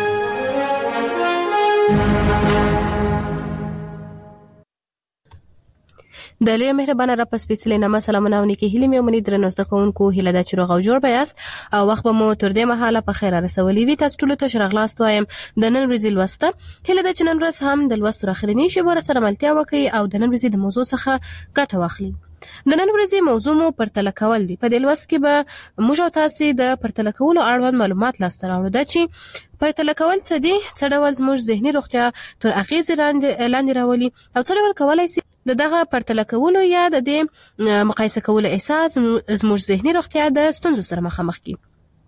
د لوی مهربانه را په سپېڅلې نامه سلامونه او نیکې هیلې مې ومني. درنو زده کوونکو، هیله ده چې روغ او جوړ به یاست او وخت به مو تر دې مهاله په خیر رسولی وي. تاسو ټولو ته ښه راغلاست وایم. د نن ورځې لوسته هیله ده چې نن ورځ هم د لوست تر اخرنۍ شېبو سره ملتیا وکړئ او د نن ورځې د موضوع څخه ګټه واخلئ. د نن ورځې موضوع مو پرتله کول دي. په دې لوست کې به موږ او تاسو د پرتله کولو اړوند معلومات لاسته راوړو. دا چې پرتله کول څه دي، څه ډول زموږ ذهني روغتیا تر اغېزې لاندې راولي او څه ډول کولای شي د دغه پرتله کولو یا د دې مقایسه کولو احساس زموږ ذهني روغتیا د ستونزو سره مخامخ کړي.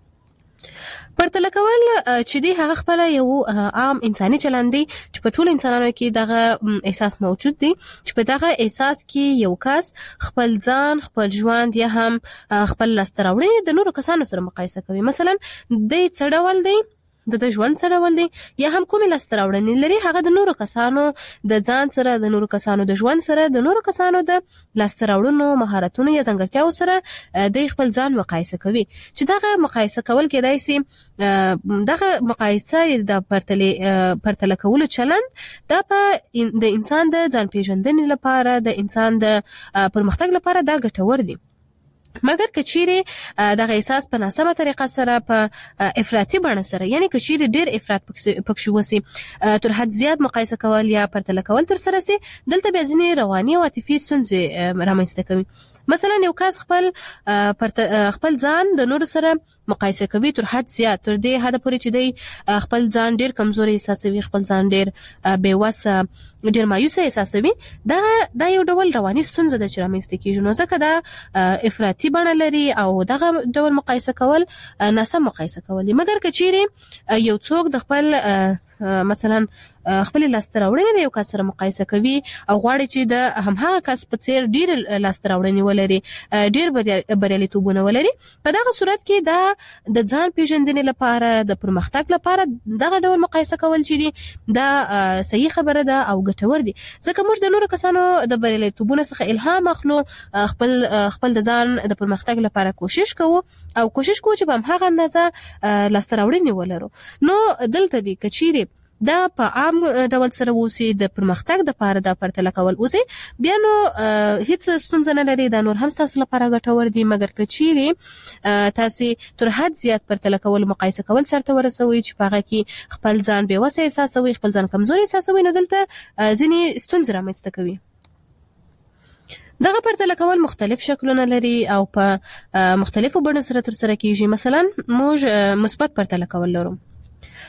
پرتله کول چې دی هغه خپل یو عام انساني چلند دی چې په ټول انسانانو کې دغه احساس موجود دی چې په دغه احساس کې یو کس خپل ځان، خپل ژوند یا هم خپل لاسته راوړنې د نورو کسانو سره مقایسه کوي. مثلا د څه ډول دی، د د ژوند څه ډول دی یا هم کومې لاسته راوړنې لري، هغه د نورو کسانو د ځان سره، د نورو کسانو د ژوند سره، د نورو کسانو د لاسته راوړنو، مهارتونو یا ځانګړتیاو سره د خپل ځان مقایسه کوي. چې دغه مقایسه کول کېدای شي دغه مقایسه د پرتله پرتله کولو چلند دا په د انسان د ځان پیژندنې لپاره، د انسان د پرمختګ لپاره دا ګټور دی. مګر کچيري دغه احساس په ناسمه طریقه سره، په افراطي بڼه سره، یعنی کچيري ډیر افراط پکښ وسی، تر حد زیات مقایسه کول یا پرتله کول تر سره سي، دلته به ځینې رواني او عاطفي ستونزې رامنځته کوي. مثلا یو کس خپل خپل ځان د نور سره مقایسه کوي تر حد زیات، تر دې حد پورې چې دی خپل ځان ډیر کمزوري احساسوي، خپل ځان ډیر بېوسه، ډیر مایوسه احساسوي. دا دا یو ډول رواني ستونزه ده چې رامنځته کیږي. نو ځکه دا افراطي بڼه لري او دغه ډول مقایسه کول ناسم مقایسه کول دي. مګر کچيري یو څوک د خپل مثلا خپل لاسته راوړنې د یو کس سره مقایسه کوي او غواړي چې د همهغه کس په څیر ډیر لاسته راوړنې ولري، ډیر بریالیتوبونه ولري، په دغه صورت کې دا د ځان پیژندنې لپاره، د پرمختګ لپاره دغه ډول مقایسه کول چې دي دا صحیح خبره ده او ګټور دي. ځکه موږ د نورو کسانو د بریالیتوبونو څخه الهام اخلو، خپل خپل د ځان د پرمختګ لپاره کوشش کوو او کوشش کوو چې په همهغه اندازه لاسته راوړنې ولرو. نو دلته دی کچيري دا په عام ډول سره وسی د پرمختګ د لپاره د پرتله کول وسی، بیا نو هیڅ ستونزه نه لري، دا نور هم تاسو لپاره ګټور دي. مګر کچيري تاسو تر حد زیات پرتله کول، مقایسه کول سرته ورسوي چې په هغه کې خپل ځان بې وسه احساسوي، خپل ځان کمزوري احساسوي، نو دلته ځینې ستونزې رامنځته کوي. دغه پرتله کول مختلف شکلونه لري او په مختلفو بڼو سره ترسره کیږي. مثلا موږ مثبت پرتله کول لرو.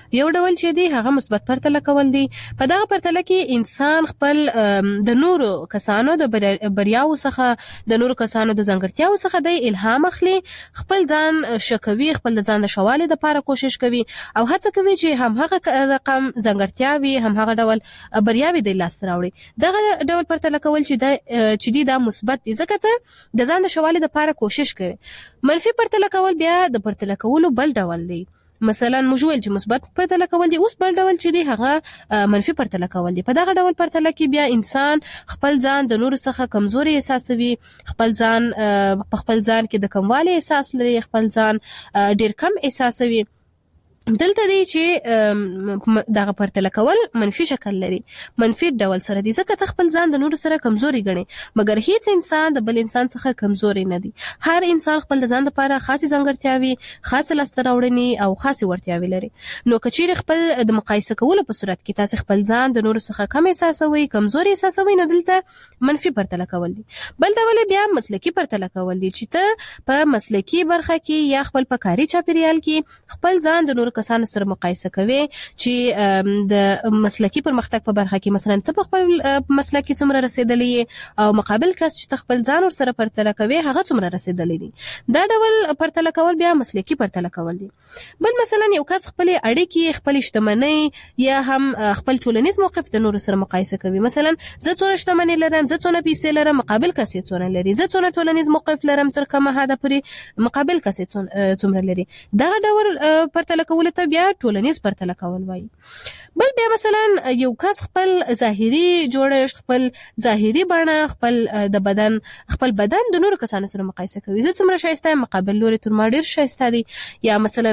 یو ډول چې دی هغه مثبت پرتله کول دي. په دغه پرتله کې انسان خپل د نورو کسانو د بریاو څخه د نورو کسانو د ځانګړتیاو څخه د الهام اخلي، خپل ځان شکوي، خپل ځان د شوالي لپاره کوشش کوي او هڅه کوي چې هم هغه رقم ځانګړتیاوي هم هغه ډول بریاوي د لاس راوړي. دغه ډول پرتله کول چې د چې دی دا مثبت دي ځکه ته د ځان د شوالي لپاره کوشش کوي. منفي پرتله کول بیا د پرتله کولو بل ډول دی. مثلا موږ ویل چې مثبت پرتله کول دي، اوس بل ډول چې دی هغه منفي پرتله کول دي. په دغه ډول پرتله کې بیا انسان خپل ځان د نورو څخه کمزوري احساسوي، خپل ځان په خپل ځان کې د کموالي احساس لري، خپل ځان ډیر کم احساسوي. دلته دی چې دغه پرتله کول منفي شکل لري، منفي ډول سره دي ځکه ته خپل ځان د نورو سره کمزوري ګڼي، مګر هیڅ انسان د بل انسان څخه کمزوري نه دی. هر انسان خپل د ځان لپاره خاصه ځانګړتیاوي، خاصه لاسته راوړنې او خاصه ورتیاوي لري. نو کچیر خپل د مقایسه کولو په صورت کې تاسو خپل ځان د نورو څخه کم احساسوي، کمزوري احساسوي، نو دلته منفي پرتله کول دي. بل ډول بیا مسلکی پرتله کول دي چې ته په مسلکی برخه کې یا خپل په کاري چاپیریال کې خپل ځان د نورو کسانو سره مقایسه کوي چې د مسلکی پرمختګ په برخه کې مثلا ته په خپل مسلکی څومره رسیدلې او مقابل کس چې خپل ځان ور سره پرتله کوي هغه څومره رسیدلې دي. دا ډول پرتله کول بیا مسلکی پرتله کول دي. بل مثلا یو کس خپل اړیکې، خپل شتمنۍ یا هم خپل ټولنیز موقف د نورو سره مقایسه کوي. مثلا زه څونه شتمنۍ لرم، زه څونه پیسې لرم، مقابل کس یې څونه لري، زه څونه ټولنیز موقف لرم تر کومه حده پورې مقابل کس یې څومره لري. دا ډول پرتله کول ته بیا ټولنیز پرتله کول وایي. بل بیا مثلا یو کس خپل ظاهري جوړښت، خپل ظاهري بڼه، خپل د بدن خپل بدن د نورو کسانو سره مقایسه کوي. زه څومره ښایسته یم، مقابل لوري تر ما ډیر ښایسته دي. یا مثلا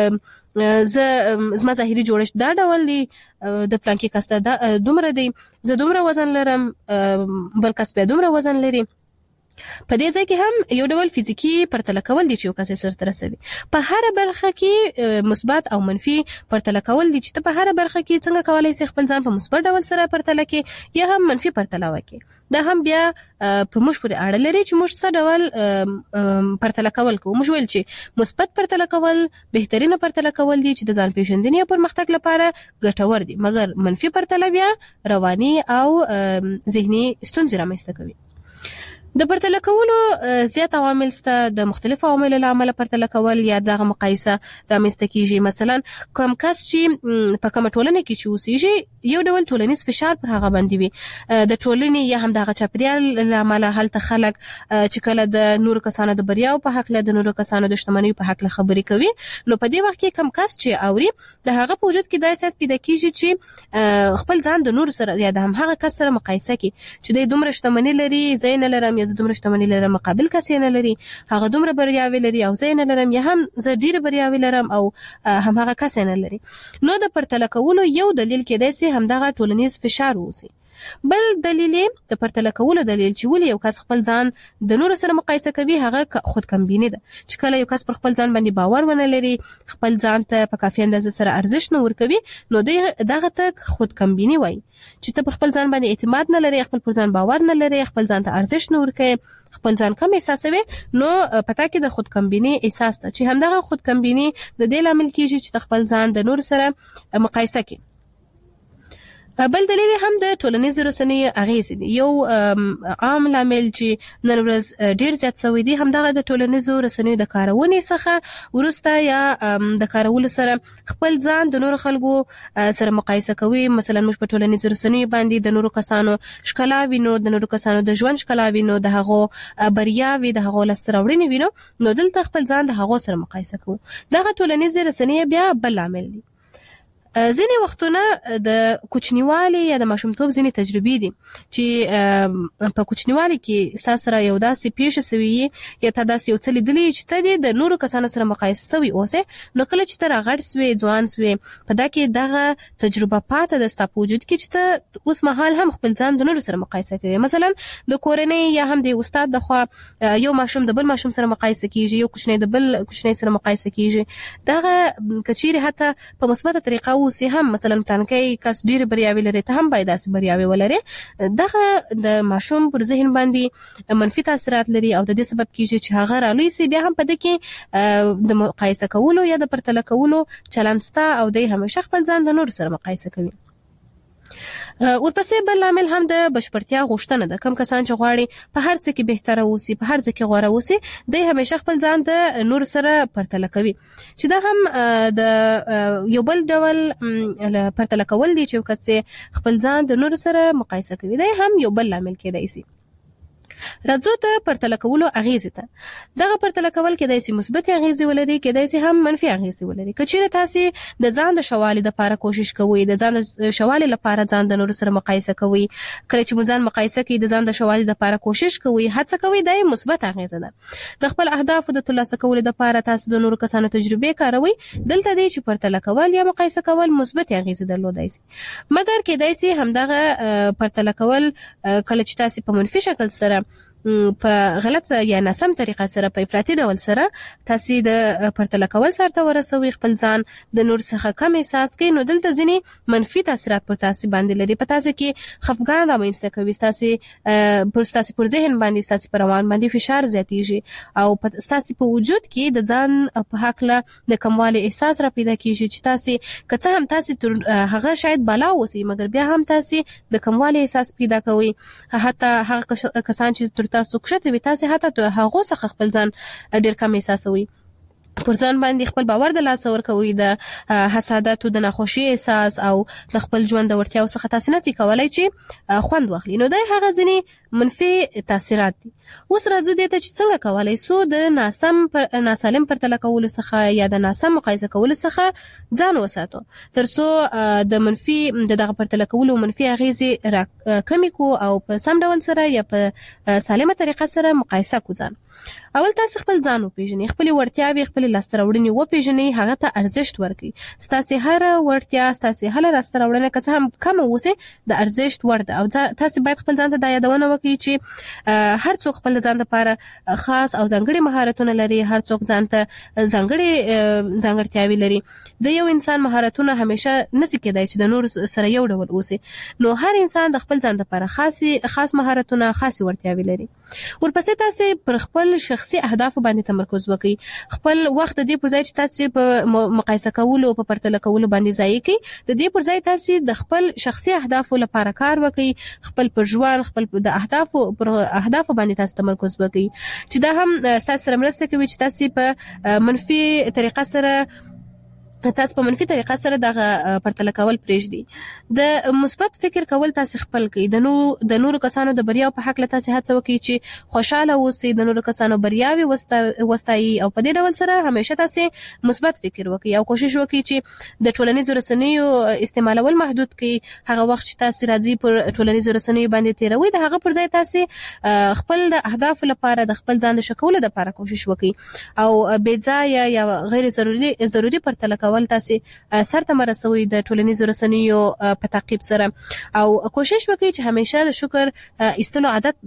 زه زما ظاهري جوړښت دا ډول دی، د پلانکي کس ته دومره دی، زه دومره وزن لرم، بل کس بیا دومره وزن لري. په دې ځای کې هم یو ډول فزیکی پرتله کول دي چې یو کس یې سره رسوي. په هر برخه کې مثبت او منفي پرتله کول دي چې ته په هر برخه کې څنګه کولای شې خپل ځان په مثبت ډول سره پرتله کې یا هم منفي پرتله وکړي. دا هم بیا په موږ پورې اړه لري چې موږ څه ډول پرتله کول کوو. موږ ویل چې مثبت پرتله کول بهترینه پرتله کول دي چې د ځان پیژندنې او پرمختګ لپاره ګټور دي، مګر منفي پرتله بیا رواني او ذهني ستونزې رامنځته کوي. د پرتله کولو زیات عوامل شته. د مختلفو عواملو له امله پرتله کول یا دغه مقایسه رامنځته کیږي. مثلا کوم کس چې په کومه ټولنه کې چې اوسېږي یو ډول ټولنیز فشار پر هغه باندې وي، د ټولنې یا هم دغه چاپیریال له امله هلته خلک چې کله د نورو کسانو د بریاو په حق له د نورو کسانو د شتمنیو په حق له خبرې کوي، نو په دې وخت کې کوم کس چې اوري د هغه په وجود کې دا احساس پیدا کیږي چې خپل ځان د نورو سره یا د هم هغه کس سره مقایسه کوي چې د دومره شتمنۍ لري، زه نه لرم، یا زه دومره شتمنۍ لرم، مقابل کس یې نه لري، هغه دومره بریاوي لري او زه نه لرم، یا هم زه ډیر بریاوي لرم او هم هغه کس نه لري. نو د پرتله کولو یو دلیل کېدای شي همدغه ټولنیز فشار ووسی. بل دلیل د پرتله کولو دلیل چې ولې یو کس خپل ځان د نورو سره مقایسه کوي هغه خود کمبیني ده. چې کله یو کس پر خپل ځان باندې باور ونه لري، خپل ځان ته په کافي اندازه سره ارزښت نه ورکوي، نو دغه ته خود کمبیني وایي. چې ته په خپل ځان باندې اعتماد نه لري، خپل پر ځان باور نه لري، خپل ځان ته ارزښت نه ورکوي، خپل ځان کم احساسوي، نو پتا کې د خود کمبیني احساس ته چې همدغه خود کمبیني د دې لامل کیږي چې خپل ځان د نور سره مقایسه کوي. بل دلیل هم د ټولنیز رسنیو اغیز دي. یو عام لامل چې نن ورځ ډیر زیات شوی دی همدغه د ټولنیز رسنیو د کارونې څخه ورسته یا د کارولو سره خپل ځان د نورو خلکو سره مقایسه کوي. مثلا موږ په ټولنیز رسنیو باندې د نورو کسانو ښکلا وینو، د نورو کسانو د ژوند ښکلا وینو، د هغو بریاوي، د هغو لاسته راوړنې وینو، نو دلته خپل ځان د هغو سره مقایسه کوو. دغه ټولنیز رسنیو بیا بل لامل دی. ځینې وختونه د کوچنیوالي یا د ماشومتوب ځینې تجربې دي چې په کوچنیوالي کې ستاسو سره یو داسې پیښه سوي یا تا داسې یو څه لیدلي چې ته د نورو کسانو سره مقایسه سوي اوسې، نو کله چې ته راغټ سوې، ځوان سوې، په دا کې دغه تجربه پاته ده ستا په وجود کې چې ته اوس مهال هم خپل ځان د نورو سره مقایسه کوي. مثلا د کورنۍ یا هم د استاد د خوا یو ماشوم د بل ماشوم سره مقایسه کیږي، یو کوچنی د بل کوچنی سره مقایسه کیږي. دغه کچيري حتی په مثبته طریقه اوسې هم مثلا پلانکې کس ډیر بریاوي لري ته هم باید داسې بریاوي ولري. دغه د ماشوم پر ذهن باندې منفي تاثیرات لري او د دې سبب کیږي چې هغه رالوي سي بیا هم په دې کې د مقایسه کولو یا د پرتله کولو چلند ستا او د همیشه خپل ځان د نور سره مقایسه کوي. ورپسې بل عامل هم د بشپړتیا غوښتنه ده. کم کسان چې غواړي په هر څه کې بهتره اوسي په هر څه کې غوره اوسي د همیشه خپل ځان د نور سره پرتله کوي چې دا هم د یو بل ډول پرتله کول دي چې کس خپل ځان د نور سره مقایسه کوي دا هم یو بل عامل کېدای شي. راځو ته پرتله کولو اغیزې ته. دغه پرتله کول کېدای شي مثبت اغیزې ولري کېدای شي هم منفي اغیزې ولري. که چیرې تاسو د ځان د شوالي لپاره کوشش کوئ د ځان د شوالي لپاره ځان د نور سره مقایسه کوئ کله چې مو ځان مقایسه کوئ د ځان د شوالي لپاره کوشش کوئ هڅه کوئ دا یې مثبت اغیزه ده. د خپل اهدافو د ترلاسه کولو لپاره تاسو د نور کسانو تجربې کاروئ دلته دی چې پرتله کول یا مقایسه کول مثبت اغیزې درلودای شي مګر کېدای شي همدغه پرتله کول کله چې تاسو په منفي شکل سره په غلط یا ناسم طریقه سره په افراطي ډول سره تاسو د پرتله کول سره ته ورسوي خپل ځان د نور څخه کم احساس کوي نو دلته ځینې منفي تاثیرات پر تاسو باندې لري په تاسو کې خفګان رامنځته کوي تاسو پر تاسو پر ذهن باندې تاسو پر روان باندې فشار زیاتیږي او په تاسو په وجود کې د ځان په حق له د کموالي احساس را پیدا کیږي چې تاسو که څه هم تاسو هغه شاید بالا وسی مګر بیا هم تاسو د کموالي احساس پیدا کوي حتی هغه کسان چې تاسو کښته وي تاسو حتی ته هغه څخه خپل ځان ډیر کم احساسوي پر ځان باندې خپل باور د لاس ور کوي د حسادت او د ناخوشي احساس او د خپل ژوند د ورتیاو څخه تاسو نه کولای چې خوند واخلي نو دا هغه ځینې منفي تاثیرات دي. اوس راځو دې ته چې څنګه کولای سو د ناسم پر ناسالم پرتله کول څخه یا د ناسم مقایسه کول څخه ځان وساتو ترڅو د منفي دغه پرتله کول او منفي اغیزې کمی کو او په سم ډول سره یا په سالمه طریقه سره مقایسه کو ځان. اول تاسو خپل ځان وپیژنئ خپل ورتیاوي خپل لاسته راوړنې وپیژنئ هغه ته ارزښت ورکړئ ستاسو هر ورتیا ستاسو هر لاسته راوړنه که څه هم کم اوسه د ارزښت وړ ده او تاسو باید خپل ځان ته د یادونه وکړئ چې هر څوک خپل ځان لپاره خاص او ځانګړي مهارتونه لري هر څوک ځان ته ځانګړي ځانګړتیاوي لري. د یو انسان مهارتونه همیشه نسی کېدای چې د نور سره یو ډول اوسي نو هر انسان د خپل ځان لپاره خاصي خاص مهارتونه خاص ورتیاوي لري. ورپسې تاسو پر خپل شخصي اهداف باندې تمرکز وکړئ خپل وخت د دې پر ځای چې تاسو په مقایسه کولو او په پرتله کولو باندې ځای کړئ د دې پر ځای تاسو د خپل شخصي اهدافو لپاره کار وکړئ خپل پر ژوند خپل د اهدافو پر اهدافو باندې تاسو تمرکز وکړئ چې دا هم تاسو سره مرسته کوي چې تاسو په منفي طریقه سره تاسو په منفي طریقه سره دغه پرتله کول پرېږدي. د مثبت فکر کول تاسو خپل کړئ د نو د نورو کسانو د بریاو په حق له تاسو هڅه وکړئ چې خوشاله اوسئ د نورو کسانو بریاوي وستایي او په دې ډول سره همیشه تاسو مثبت فکر وکړئ او کوشش وکړئ چې د ټولنیزو رسنیو استعمالول محدود کړئ هغه وخت چې تاسو راځي پر ټولنیزو رسنیو باندې تیروي د هغه پر ځای تاسو خپل د اهداف لپاره د خپل ځان د شکولو لپاره کوشش وکړئ او بې ځایه یا غیر ضروري ضروري پرتله کول تاسو سرته مرسوي د ټولنیزو رسنیو په تعقیب سره او کوشش وکړئ چې همیشه د شکر ایستلو عادت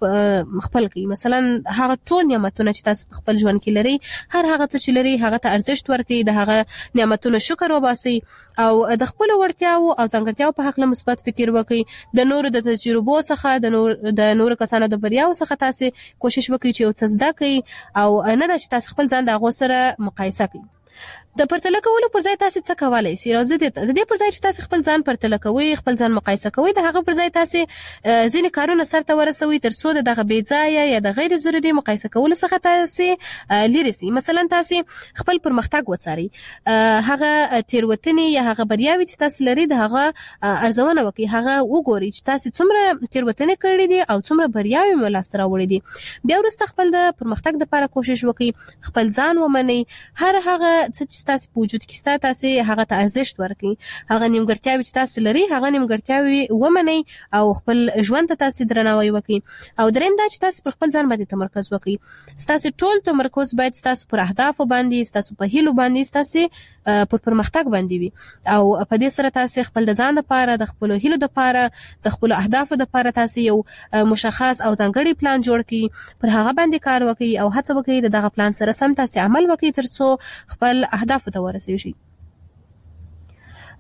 خپل کړئ مثلا هغه ټول نعمتونه چې تاسو خپل ژوند کې لري هر هغه څه چې لري هغه ته ارزښت ورکړئ د هغه نعمتونو شکر وباسئ او د خپل ورتیاو او ځانګړتیاو په حق له مثبت فکر وکړئ د نورو د تجربو څخه د نور د نورو کسانو د بریاو څخه تاسو کوشش وکړئ چې یو څه زده کړئ او نه د تاسو خپل ځان د هغه سره مقایسه کړئ. د پرتله کولو پر ځای تاسو څه کولای شئ راځي د دې پر ځای چې تاسو خپل ځان پرتله کوئ خپل ځان مقایسه کوئ د هغه پر ځای تاسو ځینې کارونه سرته ورسوي ترڅو د دغه بې ځایه یا د غیر ضروري مقایسه کولو څخه تاسو لري سي مثلا تاسو خپل پرمختګ وڅارئ هغه تیروتنې یا هغه بریاوي چې تاسو لري د هغه ارزونه وکړئ هغه وګورئ چې تاسو څومره تیروتنې کړې دي او څومره بریاوي مو لاسته راوړې دي بیا وروسته خپل د پرمختګ لپاره کوشش وکړئ خپل ځان ومنئ هر هغه څه تاسو په وجود کې تاسو هغه ته ارزښت ورکړئ هغه نیمګړتیاوې چې تاسو لري هغه نیمګړتیاوې ومنئ او خپل ژوند ته تاسو درناوی وکړئ او دریم دا چې تاسو پر خپل ځان باندې تمرکز وکړئ تاسو ټول تمرکز باید تاسو پر اهداف باندې تاسو په هیلو باندې تاسو پر پرمختګ باندې وي او په دې سره تاسو خپل د ځان لپاره د خپل هیلو لپاره د خپل اهدافو لپاره تاسو یو مشخص او ځانګړي پلان جوړ کړئ پر هغه باندې کار وکړئ او هڅه وکړئ دغه پلان سره سم تاسو عمل وکړئ ترڅو خپل اهداف ته ورسیږي.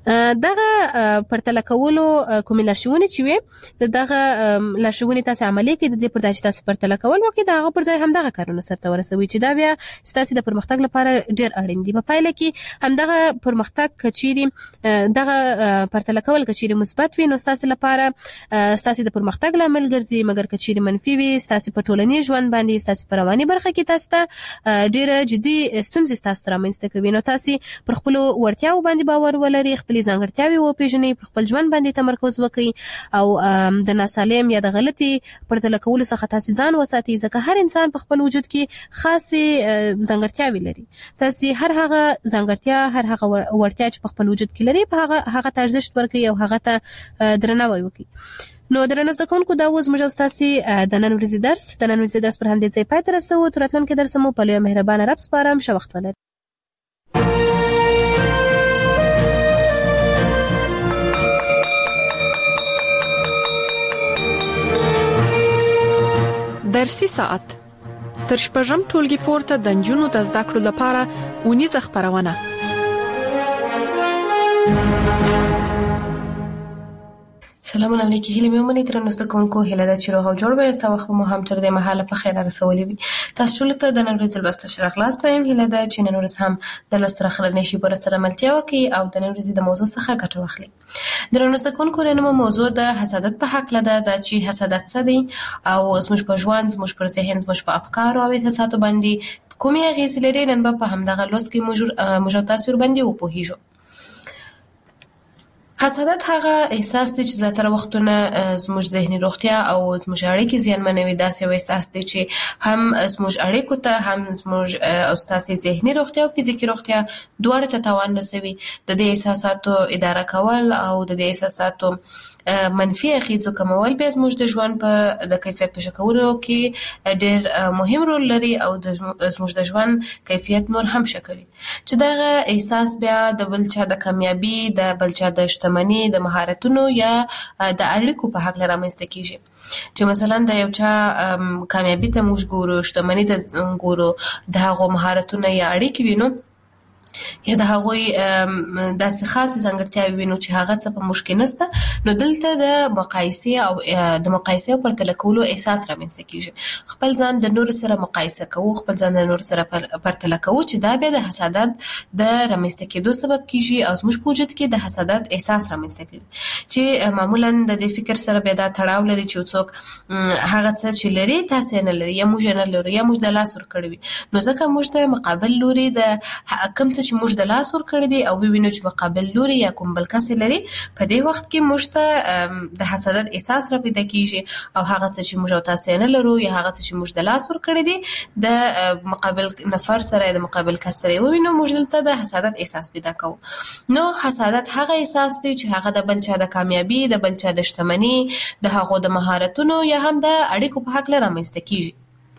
دغه پرتله کولو کوم لارښوونې چې وي دغه لارښوونې تاسو عملي کړئ د دې پر ځای چې تاسو پرتله کول وکړئ دغه پر ځای هم دغه کارونه سرته ورسوي چې دا بیا ستاسو د پرمختګ لپاره ډیر اړین دي. په پایله کې هم دغه پرمختګ کچيري دغه پرتله کول کچيري مثبت وي نو ستاسو لپاره ستاسو د پرمختګ لامل ګرځي، مګر کچيري منفي وي ستاسو په ټولنیز ژوند باندې ستاسو په رواني برخه کې تاسو ته ډیره جدي ستونزې ستاسو رامنځته کوي. نو تاسو پر خپل ورتیاو باندې باور ولرئ، خپل ځانګړتیاوې وپېژنئ، پر خپل ژوند باندې تمرکز وکړئ او د ناسالم یا د غلطي پرتله کولو څخه تاسو ځان وساتئ ځکه هر انسان په خپل وجود کې خاصه ځانګړتیاوې لري. تاسو هر هغه ځانګړتیا هر هغه ورتیا چې په خپل وجود کې لري په هغه هغه ته ارزښت ورکړئ او هغه ته درناوی وکړئ. نو درنو زده کوونکو دا اوس موږ تاسو د نن ورځې درس د نن ورځې درس پر همدې ځای پای ته رسوو. تر راتلونکي درس مو په لوی مهربانه رب سپارم. ښه وخت ولرئ. درسي ساعت تر شپږم ټولګي پورته د نجونو د زده کړو لپاره اونیزه خبرونه. سلامونه علیکم هیله مې ومني تر نو زده کوونکو هیله ده چې روغ او جوړ به تاسو وخت مو هم تر دې مهاله په خیر رسولي وي. تاسو ټول ته د نن ورځې لوست شرح خلاص وایم. هیله ده چې نن ورځ هم د لوست راخلنې شي پر سره ملتیا وکي او د نن ورځې د موضوع څخه ګټه واخلي. د نن زده کوونکو نن موضوع د حسادت په حق لده د چې حسادت څه دی او زموږ په ژوند زموږ پر ذهن زموږ په افکار او احساساتو باندې کومې اغیزې لري. نن په همدغه لوست کې موږ موږ تاسو باندې وپوهیږو. حسادت هغه احساس دی چې زیاتره وختونه زموږ ذهني روغتیا او زموږ اړیکې زیانمنوي. داسې یو احساس دی چې هم زموږ اړیکو ته هم زموږ او ستاسو ذهني روغتیا او فزیکي روغتیا دواړو ته تاوان رسوي. د دې احساساتو اداره کول او د دې احساساتو منفي اغیزو کمول به زموږ د ژوند په د کیفیت په ښه کولو کې ډېر مهم رول لري او د زموږ د ژوند کیفیت نور هم ښه کوي. چې دغه احساس بیا د بل چا د کامیابی د بل چا د شتمنۍ د مهارتونو یا د اړیکو په حق رامنځته کیږي. چې مثلا د یو چا کامیابی ته موږ ګورو، شتمنۍ ته ګورو، د هغو مهارتونه یا اړیکې وینو یا د هغوی داسې خاصه ځانګړتیاوې وینو چې هغه څه په موږ کې نشته. نو دلته د مقایسې او د مقایسې او پرتله کولو احساس رامنځته کیږي. خپل ځان د نور سره مقایسه کوو، خپل ځان د نور سره پرتله کوو چې دا به د حسادت د رامنځته کېدو سبب کیږي او زموږ په وجود کې د حسادت احساس رامنځته کوي چې معمولا د دې فکر سره به دا تړاو لري چې څوک هغه څه چې لري تاسو نه لري یا موږ نه لرو یا موږ د لاس ور کړی وي. نو ځکه موږ ته مقابل لوري د کوم څه چې موږ د لاس ور کړی دی او وینو چې مقابل لوري یا کوم بل کس لري په دې وخت کې موږ ته د حسادت احساس را پیدا کیږي او هغه څه چې موږ تاسو نه لرو یا هغه څه چې موږ د لاس ور کړی دی د مقابل نفر سره د مقابل کس سره وینو موږ دلته د حسادت احساس پیدا کوو. نو حسادت هغه احساس دی چې هغه د بل چا د کامیابی، د بل چا د شتمنۍ، د هغو د مهارتونو یا هم د اړیکو په حق رامنځته کیږي.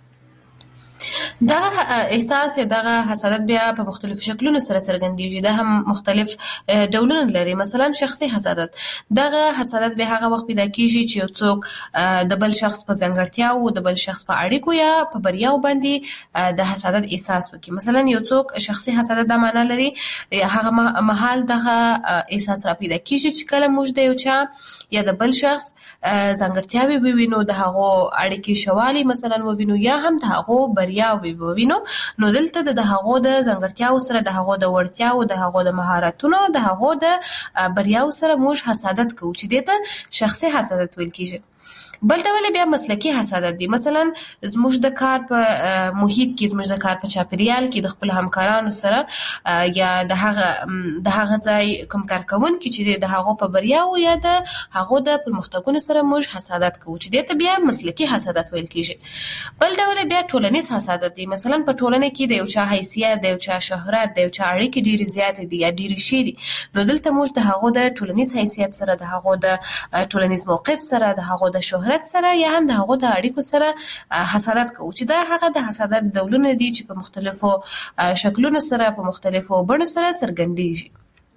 دا احساس یا دغه حسادت بیا په مختلفو شکلونو سره څرګندېږي. دا هم مختلف ډولونه لري. مثلا شخصي حسادت، دغه حسادت به هغه وخت پیدا کیږي چې یو څوک د بل شخص په ځانګړتیا او د بل شخص په اړیکو یا په بریاو باندې د حسادت احساس وکړي. مثلا یو څوک شخصي حسادت د معنا لري هغه مهال دغه احساس را پیدا کیږي چې کله موږ د یو چا یا د بل شخص ځانګړتیاوې ووینو، د هغو اړیکې شوالي مثلا ووینو یا هم د هغو بریاو وینو. نو دلته د هغو د ځانګړتیاو سره د هغو د وړتیاو د هغو د مهارتونو د هغو د بریاو سره موږ حسادت کوو چې دته شخصي حسادت ویل کیږي. بل ډول بیا مسلکی حسادت دی. مثلا زموږ د کار په محیط کې، زموږ د کار په چاپیریال کې د خپل همکارانو سره یا د هغه د هغه ځای کوم کارکونکي چې د هغو په بریاو یا د هغو د پرمختګونو سره موږ حسادت کوو چې دته بیا مسلکی حسادت ویل کیږي. بل ډول بیا ټولنیز حسادت دی. مثلا په ټولنه کې د یو چا حیثیت، د یو چا شهرت، د یو چا اړیکې ډېرې زیاتې دي یا ډېرې شي دي. نو دلته موږ د هغو د ټولنیز حیثیت سره، د هغو د ټولنیز موقف سره، د هغو د شهرت سره یا هم د هغو د اړیکو سره حسادت کوو چې دا هغه د حسادت ډولونه دي چې په مختلفو شکلونو سره په مختلفو بڼو سره څرګندېږي.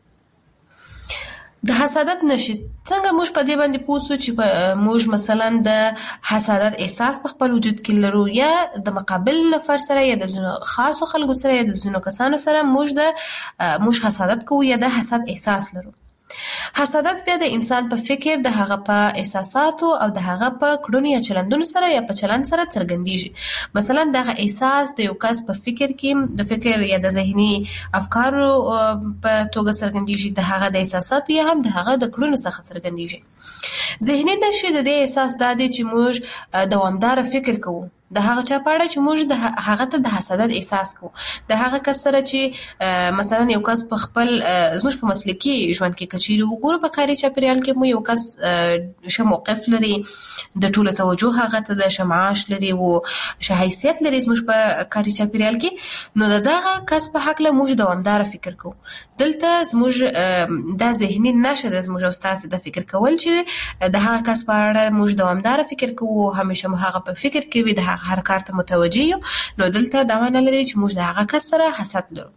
د حسادت نشي څنګه موږ په دې باندې پوسو چې موږ مثلا د حسادت احساس په خپل وجود کې لرو یا د مقابل نفر سره یا د ځینو خاصو خلکو سره یا د ځینو کسانو سره موږ د موږ حسادت کوو یا د حسد احساس لرو. حسادت بیا د انسان په فکر، د هغه په احساساتو او د هغه په کړنو یا چلندونو سره یا په چلند سره څرګندېږي. مثلا دغه احساس د یو کس په فکر کې د فکر یا د ذهني افکارو په توګه څرګندېږي، د هغه د احساساتو یا هم د هغه د کړنو څخه څرګندېږي. ذهني نښې د دې احساس دا دی چې موږ دوامدار فکر کوو د هغه چا په اړه چې موږ د هغه ته د حسادت احساس کوو، د هغه کس سره چې مثلا یو کس په خپل زموږ په مسلکي ژوند کې کچېري وګورو، په کاري چاپیریال کې مو یو کس ښه موقف لري، د ټولو توجه هغه ته د ښه معاش لري او ښه حیثیت لري زموږ په کاري چاپیریال کې، نو د دغه کس په هکله موږ دوامداره فکر کوو. دلته زموږ دا ذهني نښه ده زموږ او ستاسې د فکر کول چې د هغه کس په اړه موږ دوامداره فکر کوو، همیشه مو هغه په فکر کې وي، د هغه هر کار ته متوجه یو. نو دلته دا معنی لري چې موږ د هغه کس سره حسد لرو.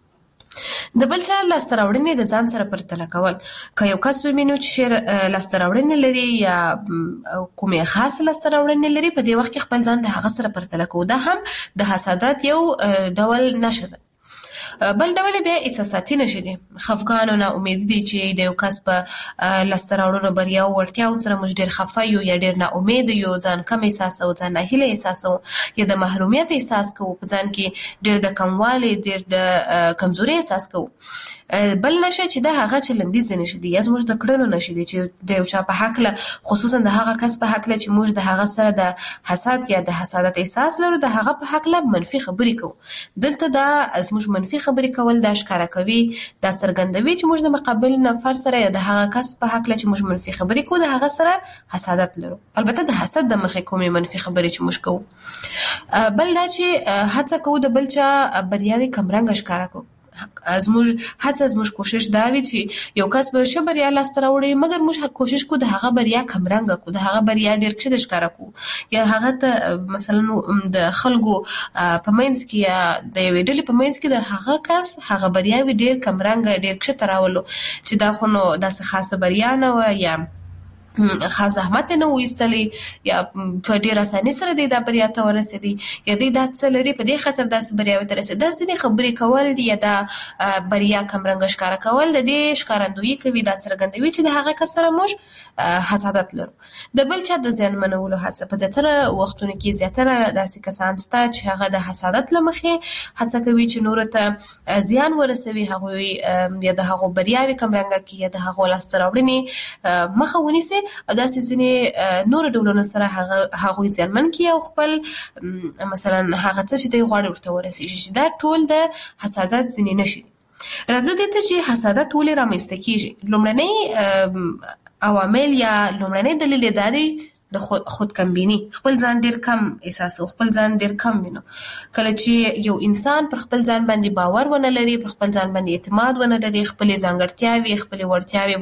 د بل چا لاسته راوړنې د ځان سره پرتله کول. که یو کس ومینو چې لاسته راوړنې لري یا کومې خاص لاسته راوړنې لري، په دې وخت کې خپل ځان د هغه سره پرتله کوو. دا هم د حسادت یو ډول نښه ده. بل ډول بیا احساساتي نشي دي، خفګان او ناامیدي دي چې د یو کس په لاسته راوړنو بریا او وړتیاو سره موږ ډېر خفه یو یا ډېر ناامید یو، ځان کم احساسوو، ځان ناهیلی احساسوو یا د محرومیت احساس کوو، په ځان کې ډېر د کموالي ډېر د کمزوري احساس کوو. بل نشه چې د هغه چلندیز نشي دي یا زموږ د کړنو نشي دي چې د یو چا په هکله، خصوصا د هغه کس په هکله چې موږ د هغه سره د حسد یا د حسادت احساس لرو، د هغه په هکله منفي خبرې کوو. دلته دا زموږ منفي خبرې کول دا ښکاره کوي، دا څرګندوي چې موږ د مقابل نفر سره یا د هغه کس په هکله چې موږ منفي خبرې کوو، د هغه سره حسادت لرو. البته د حسد د مخې کومې منفي خبرې چې موږ کوو. بل دا چې هڅه کوو د بل چا بریاوې کمرنګه ښکاره کوو. زموږ هڅه زموږ کوشش دا وي چې یو کس به ښه بریا لاسته راوړي، مګر موږ کوشش کوو د هغه بریا کمرنګه کوو، د هغه بریا ډېر ښه ښکاره کوو، یا هغه ته مثلا د خلکو په منځ کې یا د یوې ډلې په منځ کې د هغه کس هغه بریاوې ډېر کمرنګه ډېر ښه راولو چې دا خو نو داسې خاصه بریا نه وه یا خاص زحمت نه وایستلی یا په ډېر اساني سره دی دا بریا ته ورسېدی یا دی دا څه لري په دې خاطر داسې بریاوې ته رسېدی. دا ځینې خبرې کول دي یا دا بریا کمرنګه ښکاره کول د دې ښکارندویي کوي، دا څرګندوي چې د هغه کس سره موږ حسادت لرو. د بل چا د زیانمنولو هڅه، په زیاتره وختونو کې زیاتره داسې کسان شته چې هغه د حسادت له مخې هڅه کوي چې نورو ته زیان ورسوي، هغوی یا د هغو بریاوې کمرنګه کړي یا د هغو لاسته راوړنې مخه ونیسي او داسې ځینې نور ډولونه سره هغه هغوی زیانمن کړي او خپل مثلا هغه څه چې دوی غواړي ورته ورسېږي. دا ټول د حسادت ځینې نښې دي. راځو دې ته چې حسادت ولې رامنځته کېږي. لومړنی عوامل یا لومړنی دلیل یې دا دی د خود خود کمبینی، خپل ځان ډیر کم احساسو، خپل ځان ډیر کم وینو. کله چې یو انسان پر خپل ځان باندې باور ونه لري، پر خپل ځان باندې اعتماد ونه لري، خپل ځانګړتیاوي خپل وړتیاوي